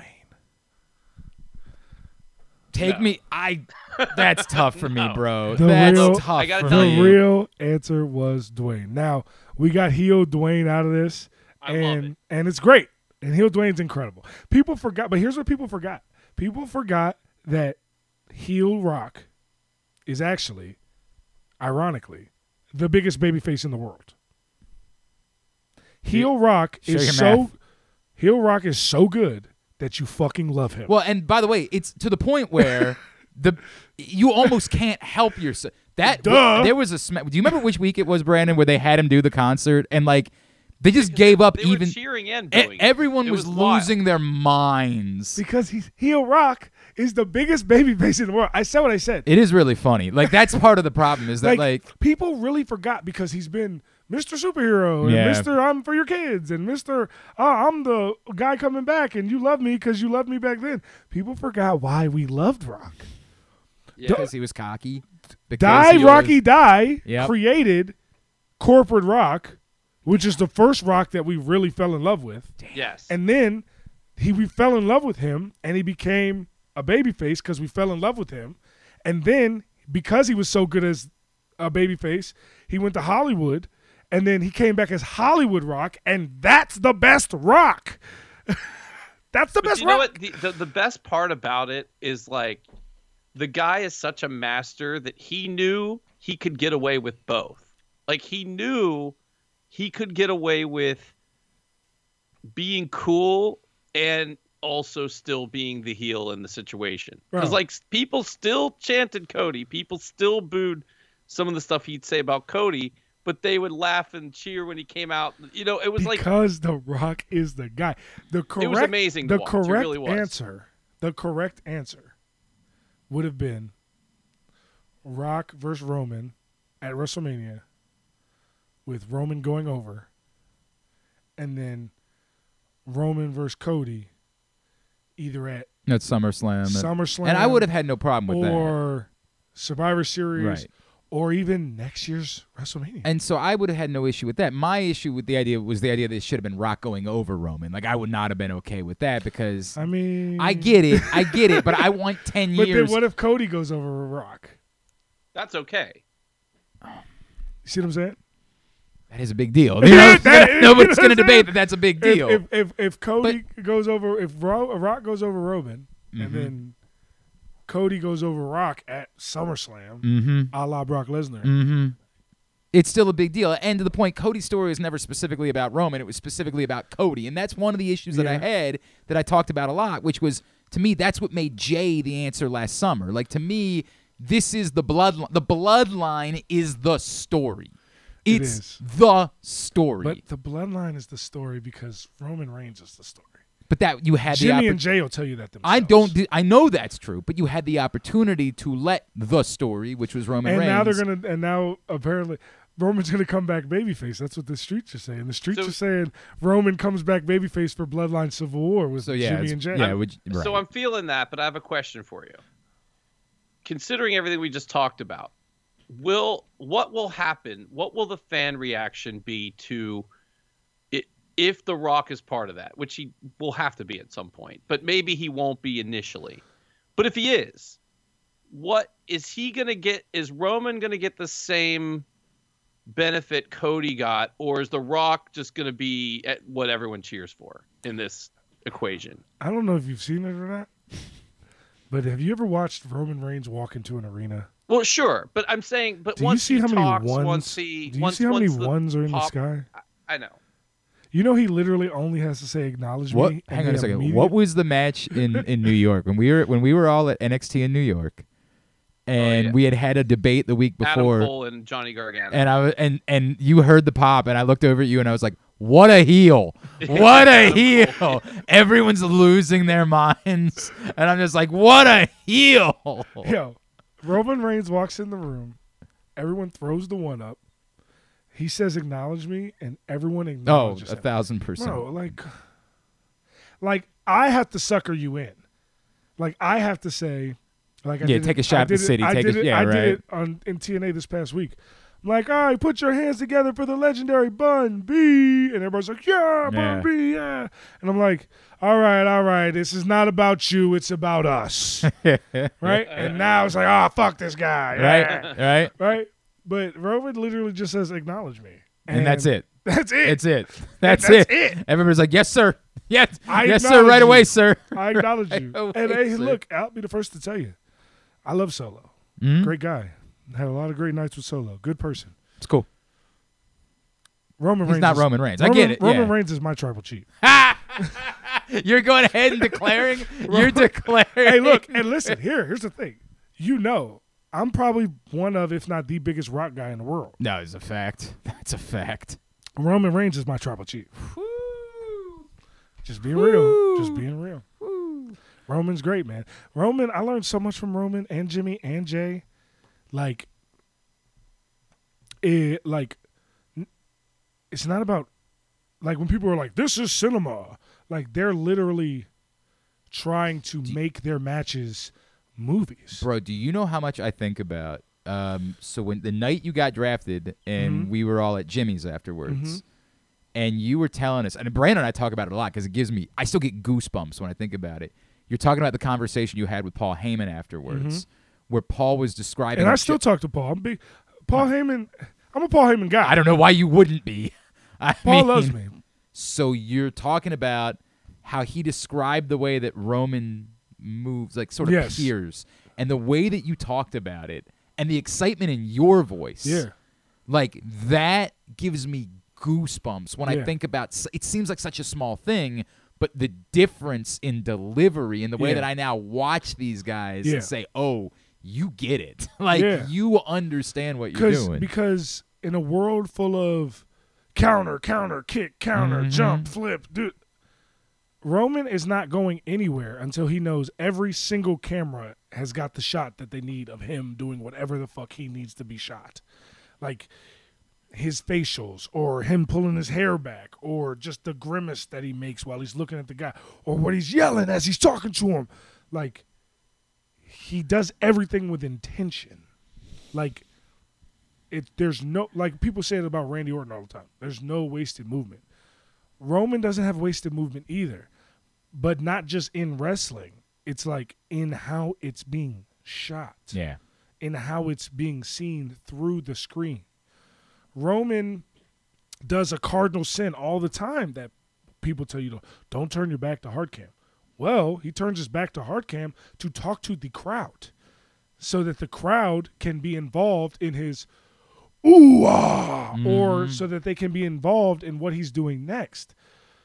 That's tough for me, bro. The That's real- tough I gotta for tell The me. you. real answer was Dwayne. Now, we got heel Dwayne out of this, I love it. and it's great. And heel Dwayne's incredible. People forgot, but here's what people forgot. People forgot that heel Rock is actually, ironically, the biggest babyface in the world. Heel Rock Show your is so good that you fucking love him. Well, and by the way, it's to the point where you almost can't help yourself. There was do you remember which week it was, Brandon, where they had him do the concert and like they just gave up? They Even were cheering and booing. everyone It was wild. losing their minds. because heel Rock is the biggest babyface in the world. I said what I said. It is really funny. Like that's part of the problem is that like people really forgot because he's been Mr. Superhero and Yeah. Mr. I'm for your kids and Mr. I'm the guy coming back and you love me because you loved me back then. People forgot why we loved Rock. because he was cocky. Because Die he was- Rocky Die Yep. created corporate Rock, which is the first Rock that we really fell in love with. Yes. And then we fell in love with him and he became a babyface because we fell in love with him. And then because he was so good as a babyface, he went to Hollywood. And then he came back as Hollywood Rock, and that's the best Rock. That's the But best you know Rock. what? The best part about it is like the guy is such a master that he knew he could get away with both. Like he knew he could get away with being cool and also still being the heel in the situation. Because Right. like people still chanted Cody, people still booed some of the stuff he'd say about Cody, but they would laugh and cheer when he came out. You know, it was like Because The Rock is the guy. The correct, it was amazing to The watch. correct It really was. answer would have been Rock versus Roman at WrestleMania with Roman going over, and then Roman versus Cody either at at SummerSlam. SummerSlam And I would have had no problem with that. or Survivor Series, Right. or even next year's WrestleMania. And so I would have had no issue with that. My issue with the idea was the idea that it should have been Rock going over Roman. Like I would not have been okay with that because I mean, I get it, but I want 10 But years. then what if Cody goes over Rock? that's okay. You see what I'm saying? That is a big deal. You know, nobody's going to debate that that's a big deal. If Cody goes over, if Rock goes over Roman, and then Cody goes over Rock at SummerSlam, a la Brock Lesnar. It's still a big deal. And to the point, Cody's story was never specifically about Roman. It was specifically about Cody. And that's one of the issues that I had that I talked about a lot, which was, to me, that's what made Jay the answer last summer. Like, to me, this is the bloodline. The bloodline is the story. It's is. the story. But the bloodline is the story because Roman Reigns is the story. But that you had the Jimmy opportunity. and Jay will tell you that themselves. I know that's true, but you had the opportunity to let the story, which was Roman And Reigns. now apparently Roman's gonna come back babyface. That's what the streets are saying. The streets are saying Roman comes back babyface for Bloodline Civil War with Jimmy and Jay. So I'm feeling that, but I have a question for you. Considering everything we just talked about, what will happen? What will the fan reaction be to it if The Rock is part of that, which he will have to be at some point, but maybe he won't be initially. But if he is, what is he going to get? Is Roman going to get the same benefit Cody got, or is The Rock just going to be at what everyone cheers for in this equation? I don't know if you've seen it or not, but have you ever watched Roman Reigns walk into an arena? Well, sure, but I'm saying, but Do you once see he how many talks, ones? once he, Do you once, see how many once the ones are in the pop- sky? I know. You know, he literally only has to say acknowledge What? me. Hang on a second. What was the match in New York when we were all at NXT in New York, and we had a debate the week before? Adam Cole and Johnny Gargano. And I was, and you heard the pop, and I looked over at you, and I was like, "What a heel! What a heel! Everyone's losing their minds, and I'm just like, what a heel!" Yo, Roman Reigns walks in the room. Everyone throws the one up. He says, "Acknowledge me," and everyone acknowledges him. 1,000%. Bro, like I have to sucker you in. Like I have to say, like I did take a shot at the city. I did right. it in TNA this past week. I'm like, all right, put your hands together for the legendary Bun B, and everybody's like, yeah, Bun B, yeah. And I'm like, all right, this is not about you, it's about us, right? And now it's like, fuck this guy, right. But Roman literally just says, acknowledge me. And that's it. That's it. It's it. That's it. Everybody's like, yes, sir. Yes, sir. Right you. away, sir. I acknowledge you. And hey, look, I'll be the first to tell you, I love Solo. Mm-hmm. Great guy. Had a lot of great nights with Solo. Good person. It's cool. Roman Reigns. He's not Roman Reigns. I get it. Roman Reigns is my tribal chief. You're going ahead and declaring. You're declaring. Hey, look, and listen. Here's the thing. You know, I'm probably one of, if not the biggest rock guy in the world. No, it's a fact. That's a fact. Roman Reigns is my tribal chief. Woo. Just being real. Just being real. Woo. Roman's great, man. Roman, I learned so much from Roman and Jimmy and Jay. Like, it's not about, like, when people are like, this is cinema. Like, they're literally trying to make their matches movies. Bro, do you know how much I think about? So when the night you got drafted and we were all at Jimmy's afterwards, and you were telling us, and Brandon and I talk about it a lot because I still get goosebumps when I think about it. You're talking about the conversation you had with Paul Heyman afterwards, where Paul was describing. And I still talk to Paul. Paul Heyman. I'm a Paul Heyman guy. I don't know why you wouldn't be. Paul loves me. So you're talking about how he described the way that Roman moves, like sort of peers, and the way that you talked about it, and the excitement in your voice. Yeah. Like, that gives me goosebumps when I think about it. Seems like such a small thing, but the difference in delivery and the way that I now watch these guys and say, oh, you get it. Like, you understand what you're doing. Because in a world full of counter, kick, counter, jump, flip, dude, Roman is not going anywhere until he knows every single camera has got the shot that they need of him doing whatever the fuck he needs to be shot. Like his facials, or him pulling his hair back, or just the grimace that he makes while he's looking at the guy, or what he's yelling as he's talking to him. Like, he does everything with intention. Like, there's no, like people say it about Randy Orton all the time. There's no wasted movement. Roman doesn't have wasted movement either, but not just in wrestling. It's like in how it's being shot. Yeah. In how it's being seen through the screen. Roman does a cardinal sin all the time that people tell you, don't turn your back to hard cam. Well, he turns his back to hard cam to talk to the crowd so that the crowd can be involved in his ooh-ah, or so that they can be involved in what he's doing next.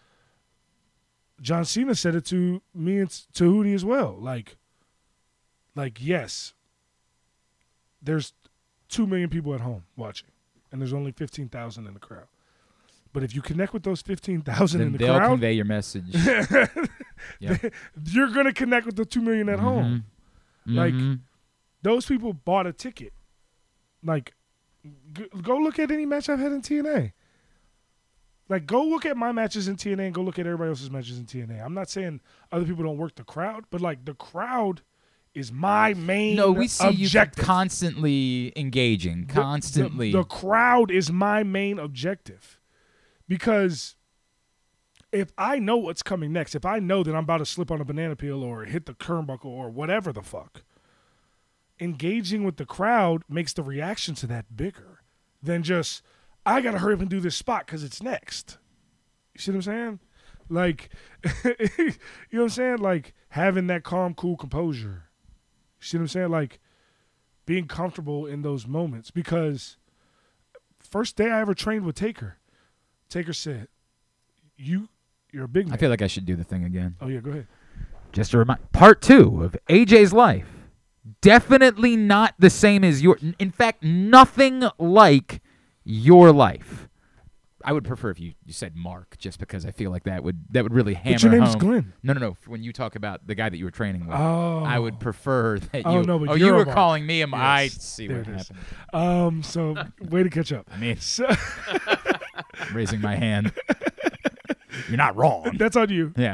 John Cena said it to me and to Hootie as well. Like, yes, there's 2 million people at home watching, and there's only 15,000 in the crowd. But if you connect with those 15,000 in the crowd, they'll convey your message. You're going to connect with the 2 million at home. Like, those people bought a ticket. Like, go look at any match I've had in TNA. Like, go look at my matches in TNA and go look at everybody else's matches in TNA. I'm not saying other people don't work the crowd, but, like, the crowd is my main objective. No, we see you constantly engaging, constantly. The crowd is my main objective. Because if I know what's coming next, if I know that I'm about to slip on a banana peel or hit the turnbuckle or whatever the fuck, engaging with the crowd makes the reaction to that bigger than just, I got to hurry up and do this spot because it's next. You see what I'm saying? Like, you know what I'm saying? Like, having that calm, cool composure. You see what I'm saying? Like, being comfortable in those moments. Because first day I ever trained with Taker, Taker said, "You're a big man." I feel like I should do the thing again. Oh yeah, go ahead. Just a reminder. Part 2 of AJ's life. Definitely not the same as your. In fact, nothing like your life. I would prefer if you said Mark, just because I feel like that would really hammer But your name's home. Glenn. No. When you talk about the guy that you were training with, Oh. I would prefer that Oh, you. no, but you you're were a Mark. calling me a. Yes, I see there what it is. happened. So way to catch up. I mean, So, raising my hand. You're not wrong. that's on you. Yeah.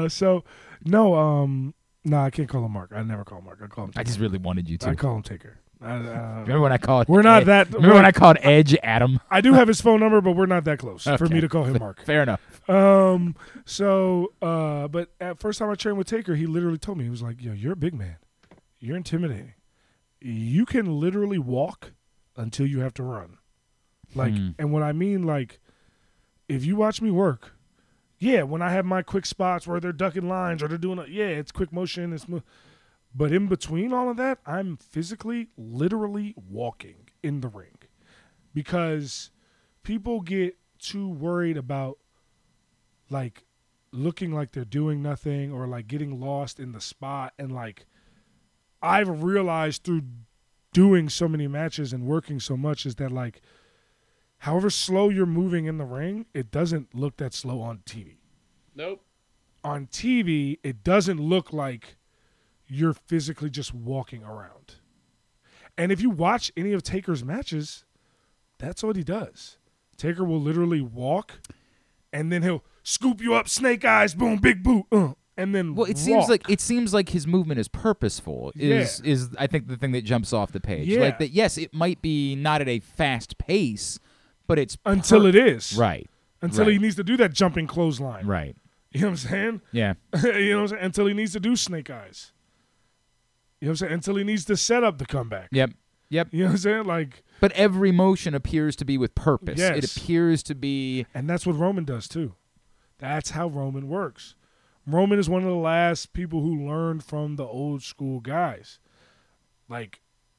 No, I can't call him Mark. I never call him Mark. I call him Taker. I just really wanted you to. I call him Taker. Remember when I called? We're not that- Remember when I called Edge Adam? I do have his phone number, but we're not that close for Okay. me to call him Mark. Fair enough. But at first time I trained with Taker, he literally told me, he was like, "Yo, you're a big man. You're intimidating. You can literally walk until you have to run." Like, and what I mean, like, if you watch me work, yeah, when I have my quick spots where they're ducking lines or they're doing, it's quick motion, but in between all of that, I'm physically, literally walking in the ring, because people get too worried about like looking like they're doing nothing or like getting lost in the spot. And like, I've realized through doing so many matches and working so much is that like, however slow you're moving in the ring, it doesn't look that slow on TV. Nope. On TV, it doesn't look like you're physically just walking around. And if you watch any of Taker's matches, that's what he does. Taker will literally walk, and then he'll scoop you up, snake eyes, boom, big boot, and then Well, it seems like his movement is purposeful. Is I think the thing that jumps off the page. Yeah. Like that. Yes, it might be not at a fast pace, but it's until it is. right. Until right. he needs to do that jumping clothesline. Right. You know what I'm saying? Yeah. You know what I'm saying? Until he needs to do snake eyes. You know what I'm saying? Until he needs to set up the comeback. Yep. You know what I'm saying? Like, But every motion appears to be with purpose. Yes. It appears to be. and that's what Roman does too. That's how Roman works. Roman is one of the last people who learned from the old school guys. Like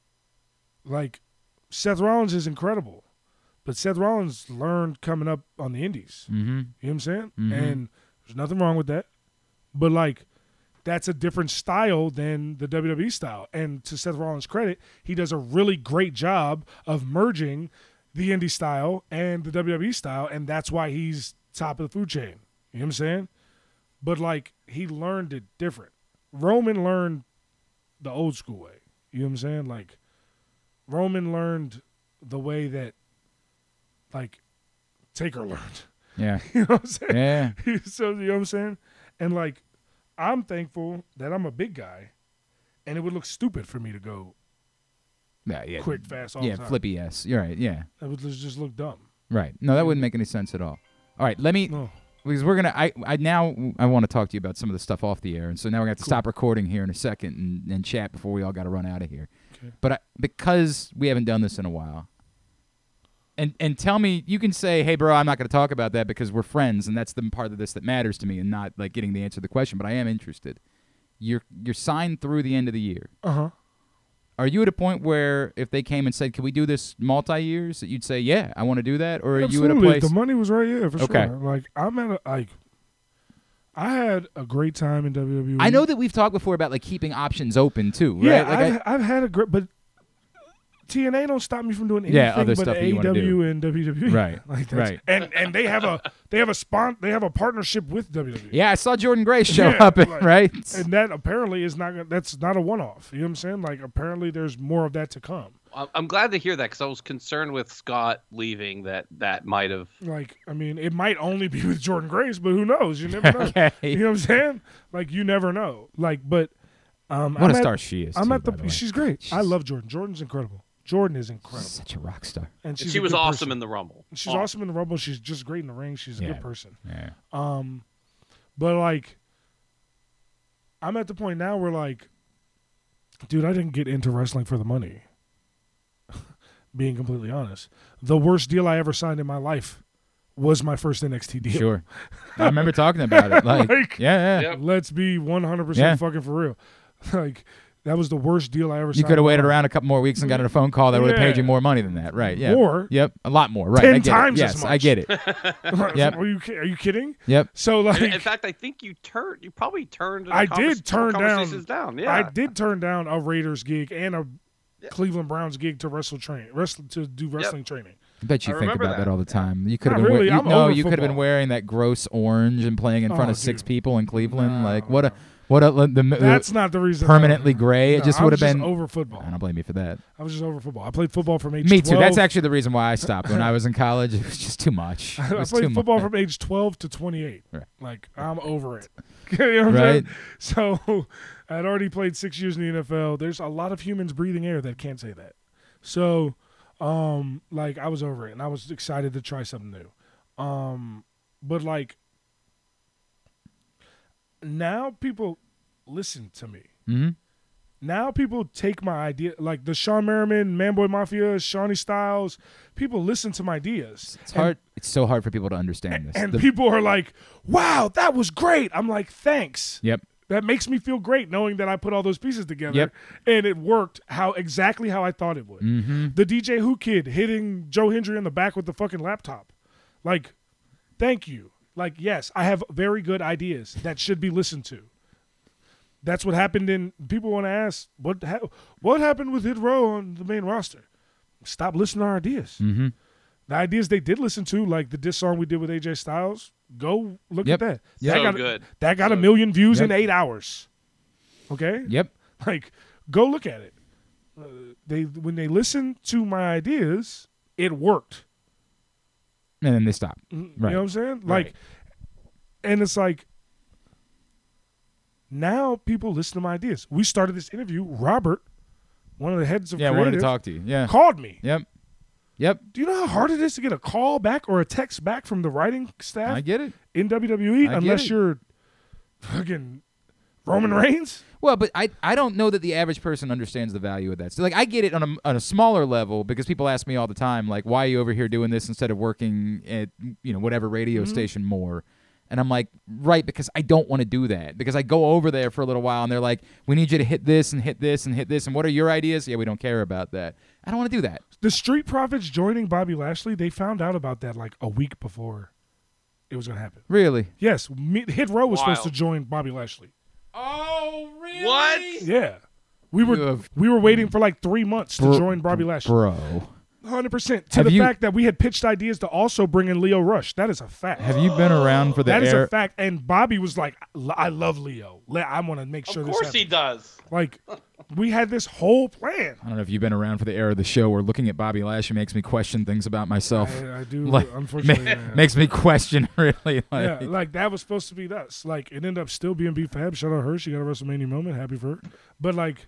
Seth Rollins is incredible, but Seth Rollins learned coming up on the indies. Mm-hmm. You know what I'm saying? Mhm. And there's nothing wrong with that. But like, that's a different style than the WWE style. And to Seth Rollins' credit, he does a really great job of merging the indie style and the WWE style, and that's why he's top of the food chain. You know what I'm saying? But like, he learned it different. Roman learned the old school way. You know what I'm saying? Like, Roman learned the way that like Taker learned. Yeah. You know what I'm saying? Yeah. So, you know what I'm saying? And like, I'm thankful that I'm a big guy, and it would look stupid for me to go Yeah. quick, fast all Yeah. the time. Flippy S. You're right. Yeah. That would just look dumb. Right. No, that wouldn't make any sense at all. All right. Let me. No. Because we're gonna. I want to talk to you about some of the stuff off the air, and so now we're gonna have to Cool. stop recording here in a second and chat before we all got to run out of here. Okay. But because we haven't done this in a while, and tell me, you can say, hey, bro, I'm not gonna talk about that because we're friends, and that's the part of this that matters to me, and not like getting the answer to the question. But I am interested. You're signed through the end of the year. Uh-huh. Are you at a point where if they came and said, can we do this multi-years, that you'd say, yeah, I want to do that? Or are you at a Absolutely. place? If the money was right, yeah, for Okay. sure. Like, I'm at I had a great time in WWE. I know that we've talked before about like keeping options open too, right? Yeah, Like I've had a great, but TNA don't stop me from doing anything Yeah, other but stuff that you wanna do. AEW and WWE. Right, Like that's, right. And they have a partnership with WWE. Yeah, I saw Jordan Grace show Yeah, up, like- right? And that apparently is that's not a one-off. You know what I'm saying? Like, apparently there's more of that to come. I'm glad to hear that because I was concerned with Scott leaving that might have. Like, I mean, it might only be with Jordan Grace, but who knows? You never know. Okay. You know what I'm saying? Like, you never know. Like, but What I'm a at- star she is. I'm too, at the. by way. She's great. I She's love Jordan. Jordan's incredible. Jordan is incredible, such a rock star. and she's She a was good awesome person. in the Rumble. She's awesome in the Rumble. She's just great in the ring. She's a Yeah. good person. Yeah. But like, I'm at the point now where like, dude, I didn't get into wrestling for the money. Being completely honest, the worst deal I ever signed in my life was my first NXT deal. Sure. I remember talking about it. Like, Like, yeah. Yep. Let's be 100% Yeah. fucking for real. Like, That was the worst deal I ever signed. You could have waited in my life. around a couple more weeks and gotten a phone call that would have paid you more money than that. Right. Yeah. More. Yep. A lot more. Right. 10 I get times it. as Yes, much. I get it. Yep. Are you kidding? Yep. So like, In fact, I think you probably turned. I did turn conversations down. Yeah, I did turn down a Raiders gig and a Cleveland Browns gig to to do wrestling training. I bet you I think remember about that that. all the time. You could Not have been really. I'm no, over you could have been football. wearing that gross orange and playing in front Oh, of 6 dude. people in Cleveland. No. Like what a That's not the reason. permanently gray. It No, just I would was have just been over football. I don't blame you for that. I was just over football. I played football from age Me 12. too. That's actually the reason why I stopped when I was in college. It was just too much. It I was played too football much. from age 12 to 28. Right. Like, I'm over it. You know what I'm Right. saying? So, I'd already played 6 years in the NFL. There's a lot of humans breathing air that can't say that. So, like, I was over it, and I was excited to try something new. But, like, now people listen to me. Mm-hmm. Now people take my idea, like the Sean Merriman, Manboy Mafia, Shawnee Styles. People listen to my ideas. It's hard. It's so hard for people to understand this. And The- people are like, wow, that was great. I'm like, thanks. Yep. That makes me feel great knowing that I put all those pieces together. Yep. And it worked exactly how I thought it would. Mm-hmm. The DJ Who kid hitting Joe Hendry in the back with the fucking laptop. Like, thank you. Like, yes, I have very good ideas that should be listened to. That's what happened in. People want to ask, what happened with Hit Row on the main roster? Stop listening to our ideas. Mm-hmm. The ideas they did listen to, like the diss song we did with AJ Styles, go look Yep. at that. Yep. That So got, good. That got So 1 million views Yep. in 8 hours. Okay? Yep. Like, go look at it. When they listened to my ideas, it worked. And then they stop. You Right. know what I'm saying? Like, Right. and it's like, now people listen to my ideas. We started this interview. Robert, one of the heads of Yeah, I wanted to creative, talk to you. Yeah. called me. Yep. Yep. Do you know how hard it is to get a call back or a text back from the writing staff I get it. in WWE I get unless it. you're fucking Roman Reigns? Well, but I don't know that the average person understands the value of that. So, like, I get it on a smaller level because people ask me all the time, like, why are you over here doing this instead of working at, whatever radio Mm-hmm. station more? And I'm like, right, because I don't want to do that. Because I go over there for a little while and they're like, we need you to hit this and hit this and hit this. And what are your ideas? Yeah, we don't care about that. I don't want to do that. The Street Profits joining Bobby Lashley, they found out about that like a week before it was going to happen. Really? Yes, Hit Row was supposed Wild. to join Bobby Lashley. Oh, really? What? Yeah. We were waiting for like 3 months to join Bobby Lashley. Bro. 100%. To Have the you- fact that we had pitched ideas to also bring in Leo Rush. That is a fact. Have you been around for the That is air? a fact. And Bobby was like, I love Leo. I want to make sure Of this course happens. he does. Like, we had this whole plan. I don't know if you've been around for the era of the show where looking at Bobby Lashley makes me question things about myself. I do, Like, unfortunately. yeah. Makes me question, really. Yeah, Like, like that was supposed to be us. Like it ended up still being B-Fab. Shout out her. She got a WrestleMania moment. Happy for her. But like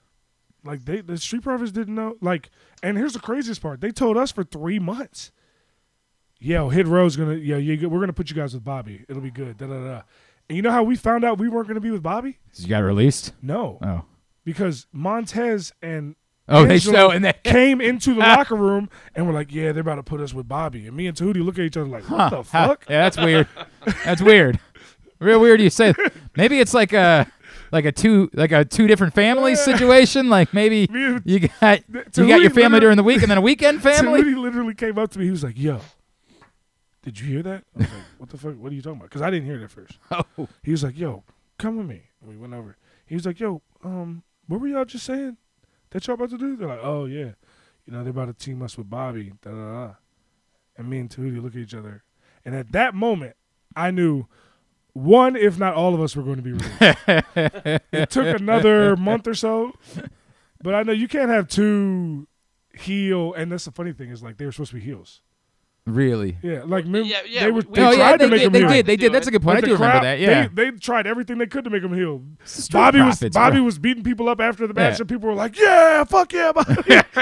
the Street Profits didn't know. Like, and here's the craziest part. They told us for 3 months. Yo, Hit Row's gonna. We're gonna put you guys with Bobby. It'll be good. Da da da. And you know how we found out we weren't gonna be with Bobby? you got released? No, Oh. because Montez and Oh, they Angelo show and they came into the locker room and were like, "Yeah, they're about to put us with Bobby." And me and Tahuti look at each other like, "What the fuck?" Yeah, that's weird. That's weird. Real weird you say. Maybe it's like a two different families situation. Like maybe Me and you got Tahuti your family literally- during the week and then a weekend family. Tahuti literally came up to me. He was like, "Yo, did you hear that?" I was like, "What the fuck? What are you talking about?" Because I didn't hear it at first. Oh. He was like, "Yo, come with me." And we went over. He was like, "Yo, what were y'all just saying that y'all about to do?" They're like, "Oh yeah, they're about to team us with Bobby." Da da da. And me and Tahuti look at each other, and at that moment, I knew one, if not all of us, were going to be released. It took another month or so, but I know you can't have two heel. And that's the funny thing is like they were supposed to be heels. Really? Yeah, like Yeah, they were. we- They Oh yeah, tried to make they him heel. did. They Do did. That's it. a good point. I But do the remember crowd- that. Yeah. they tried everything they could to make him heel. Street Bobby Profits, bro. was beating people up after the match, Yeah. and people were like, "Yeah, fuck yeah, Bobby."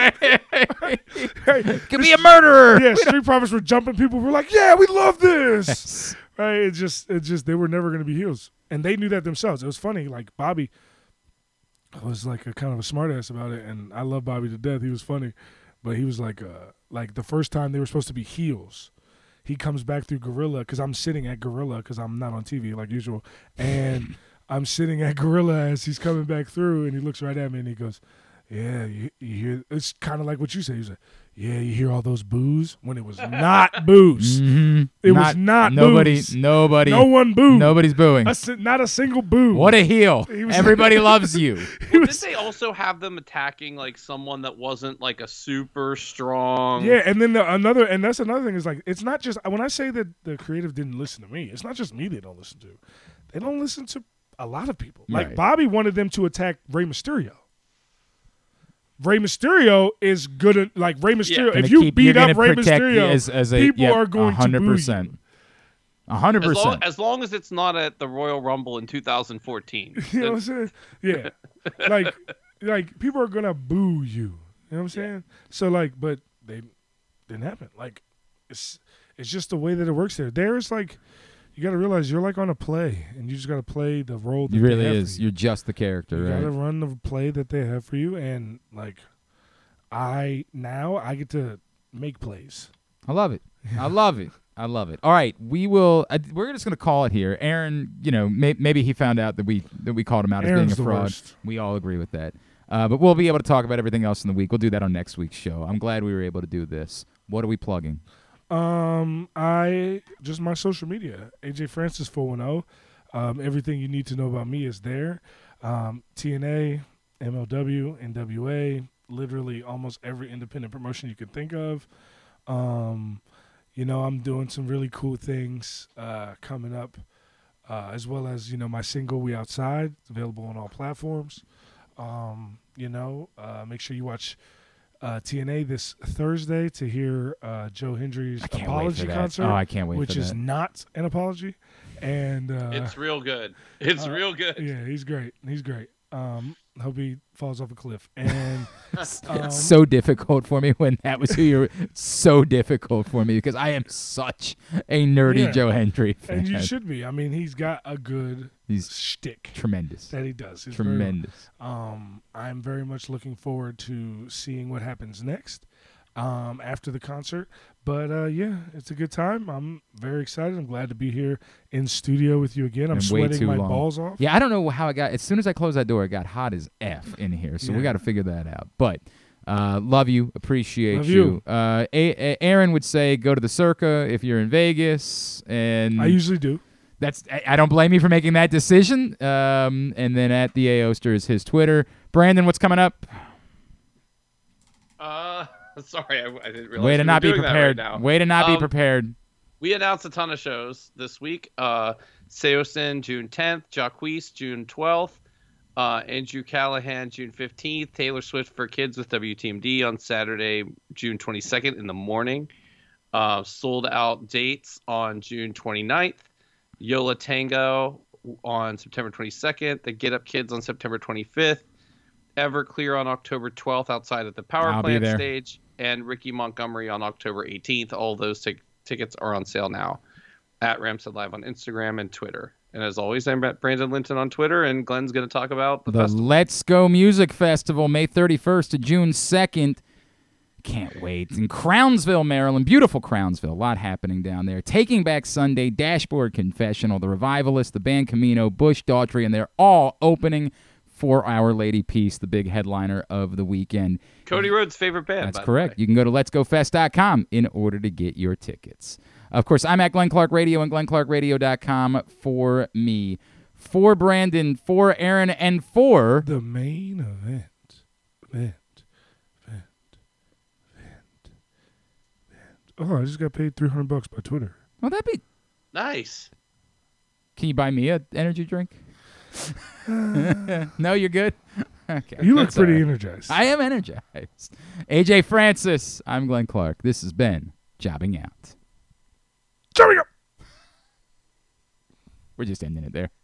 Could be a murderer. Yeah, Street Profits were jumping. People were like, "Yeah, we love this." Right? It just they were never going to be heels, and they knew that themselves. It was funny. Like Bobby was like a kind of a smartass about it, and I love Bobby to death. He was funny, but he was like the first time they were supposed to be heels. He comes back through Gorilla because I'm sitting at Gorilla because I'm not on TV like usual, and I'm sitting at Gorilla as he's coming back through, and he looks right at me and he goes, "Yeah, you hear?" It's kind of like what you say. He's like, "Yeah, you hear all those boos?" When it was not boos. Mhm. It was not nobody. boos. Nobody. No one booed. Nobody's booing. Not a single boo. What a heel! He was- Everybody loves you. Well, did they also have them attacking like someone that wasn't like a super strong? Yeah, and then that's another thing is like it's not just when I say that the creative didn't listen to me. It's not just me they don't listen to. They don't listen to a lot of people. Like Right. Bobby wanted them to attack Rey Mysterio. Rey Mysterio is good at like Rey Mysterio. Gonna If you keep- beat you're up gonna Rey protect Mysterio, as a, people yep, are going to boo 100%. you. 100%. As long as it's not at the Royal Rumble in 2014. You know what I'm saying? Yeah. like people are gonna boo you. You know what I'm saying? So like, but they didn't happen. Like it's just the way that it works there. There's like you gotta realize you're like on a play and you just gotta play the role that It really they have is. for you. You're just the character, You right? gotta run the play that they have for you, and like I get to make plays. I love it. I love it. I love it. All right, we're just gonna call it here. Aaron, maybe he found out that we called him out Aaron's as being the a fraud. worst. We all agree with that. But we'll be able to talk about everything else in the week. We'll do that on next week's show. I'm glad we were able to do this. What are we plugging? I just my social media, AJ Francis 410. Everything you need to know about me is there. TNA, MLW, NWA, literally almost every independent promotion you can think of. I'm doing some really cool things coming up, as well as my single "We Outside." It's available on all platforms. Make sure you watch TNA this Thursday to hear Joe Hendry's I can't wait apology for that. concert. Oh, I can't wait which for is that. not an apology, and It's real good. It's real good. yeah, he's great. He's great. Hope he falls off a cliff. And It's so difficult for me when that was who you're. So difficult for me because I am such a nerdy Yeah. Joe Hendry fan. and you should be. I mean, he's got a good He's shtick tremendous. that he does. It's very- Tremendous. I'm very much looking forward to seeing what happens next after the concert. But it's a good time. I'm very excited. I'm glad to be here in studio with you again. I'm Been way sweating too my long. balls off. Yeah, I don't know how it got. As soon as I closed that door, it got hot as F in here. So we Yeah. got to figure that out. But love you, appreciate Love you. Aaron would say go to the Circa if you're in Vegas, and I usually do. I don't blame you for making that decision. And then at the Aoster is his Twitter. Brandon, what's coming up? Sorry, I didn't realize. Way to we not were be doing that prepared. right now. Way to not be prepared. We announced a ton of shows this week. Seosin, June 10th. Jacquees, June 12th. Andrew Callahan, June 15th. Taylor Swift for Kids with WTMD on Saturday, June 22nd in the morning. Sold out dates on June 29th. Yola Tango on September 22nd. The Get Up Kids on September 25th. Everclear on October 12th outside at the Power I'll be Plant there. stage. And Ricky Montgomery on October 18th. All those tickets are on sale now at Ramstead Live on Instagram and Twitter. And as always, I'm at Brandon Linton on Twitter, and Glenn's going to talk about the festival. Let's Go Music Festival, May 31st to June 2nd. Can't wait. In Crownsville, Maryland. Beautiful Crownsville. A lot happening down there. Taking Back Sunday, Dashboard Confessional, The Revivalists, The Band Camino, Bush Daughtry, and they're all opening for Our Lady Peace, the big headliner of the weekend. Cody Rhodes' favorite band. That's by the correct. way. You can go to letsgofest.com in order to get your tickets. Of course, I'm at Glenn Clark Radio and glennclarkradio.com for me. For Brandon, for Aaron, and for... The main event. Oh, I just got paid $300 by Twitter. Well, that'd be... Nice. Can you buy me an energy drink? No, you're good? Okay. You look that's all pretty right. energized. I am energized. AJ Francis, I'm Glenn Clark. This has been Jobbing Out. Jobbing Out. We're just ending it there.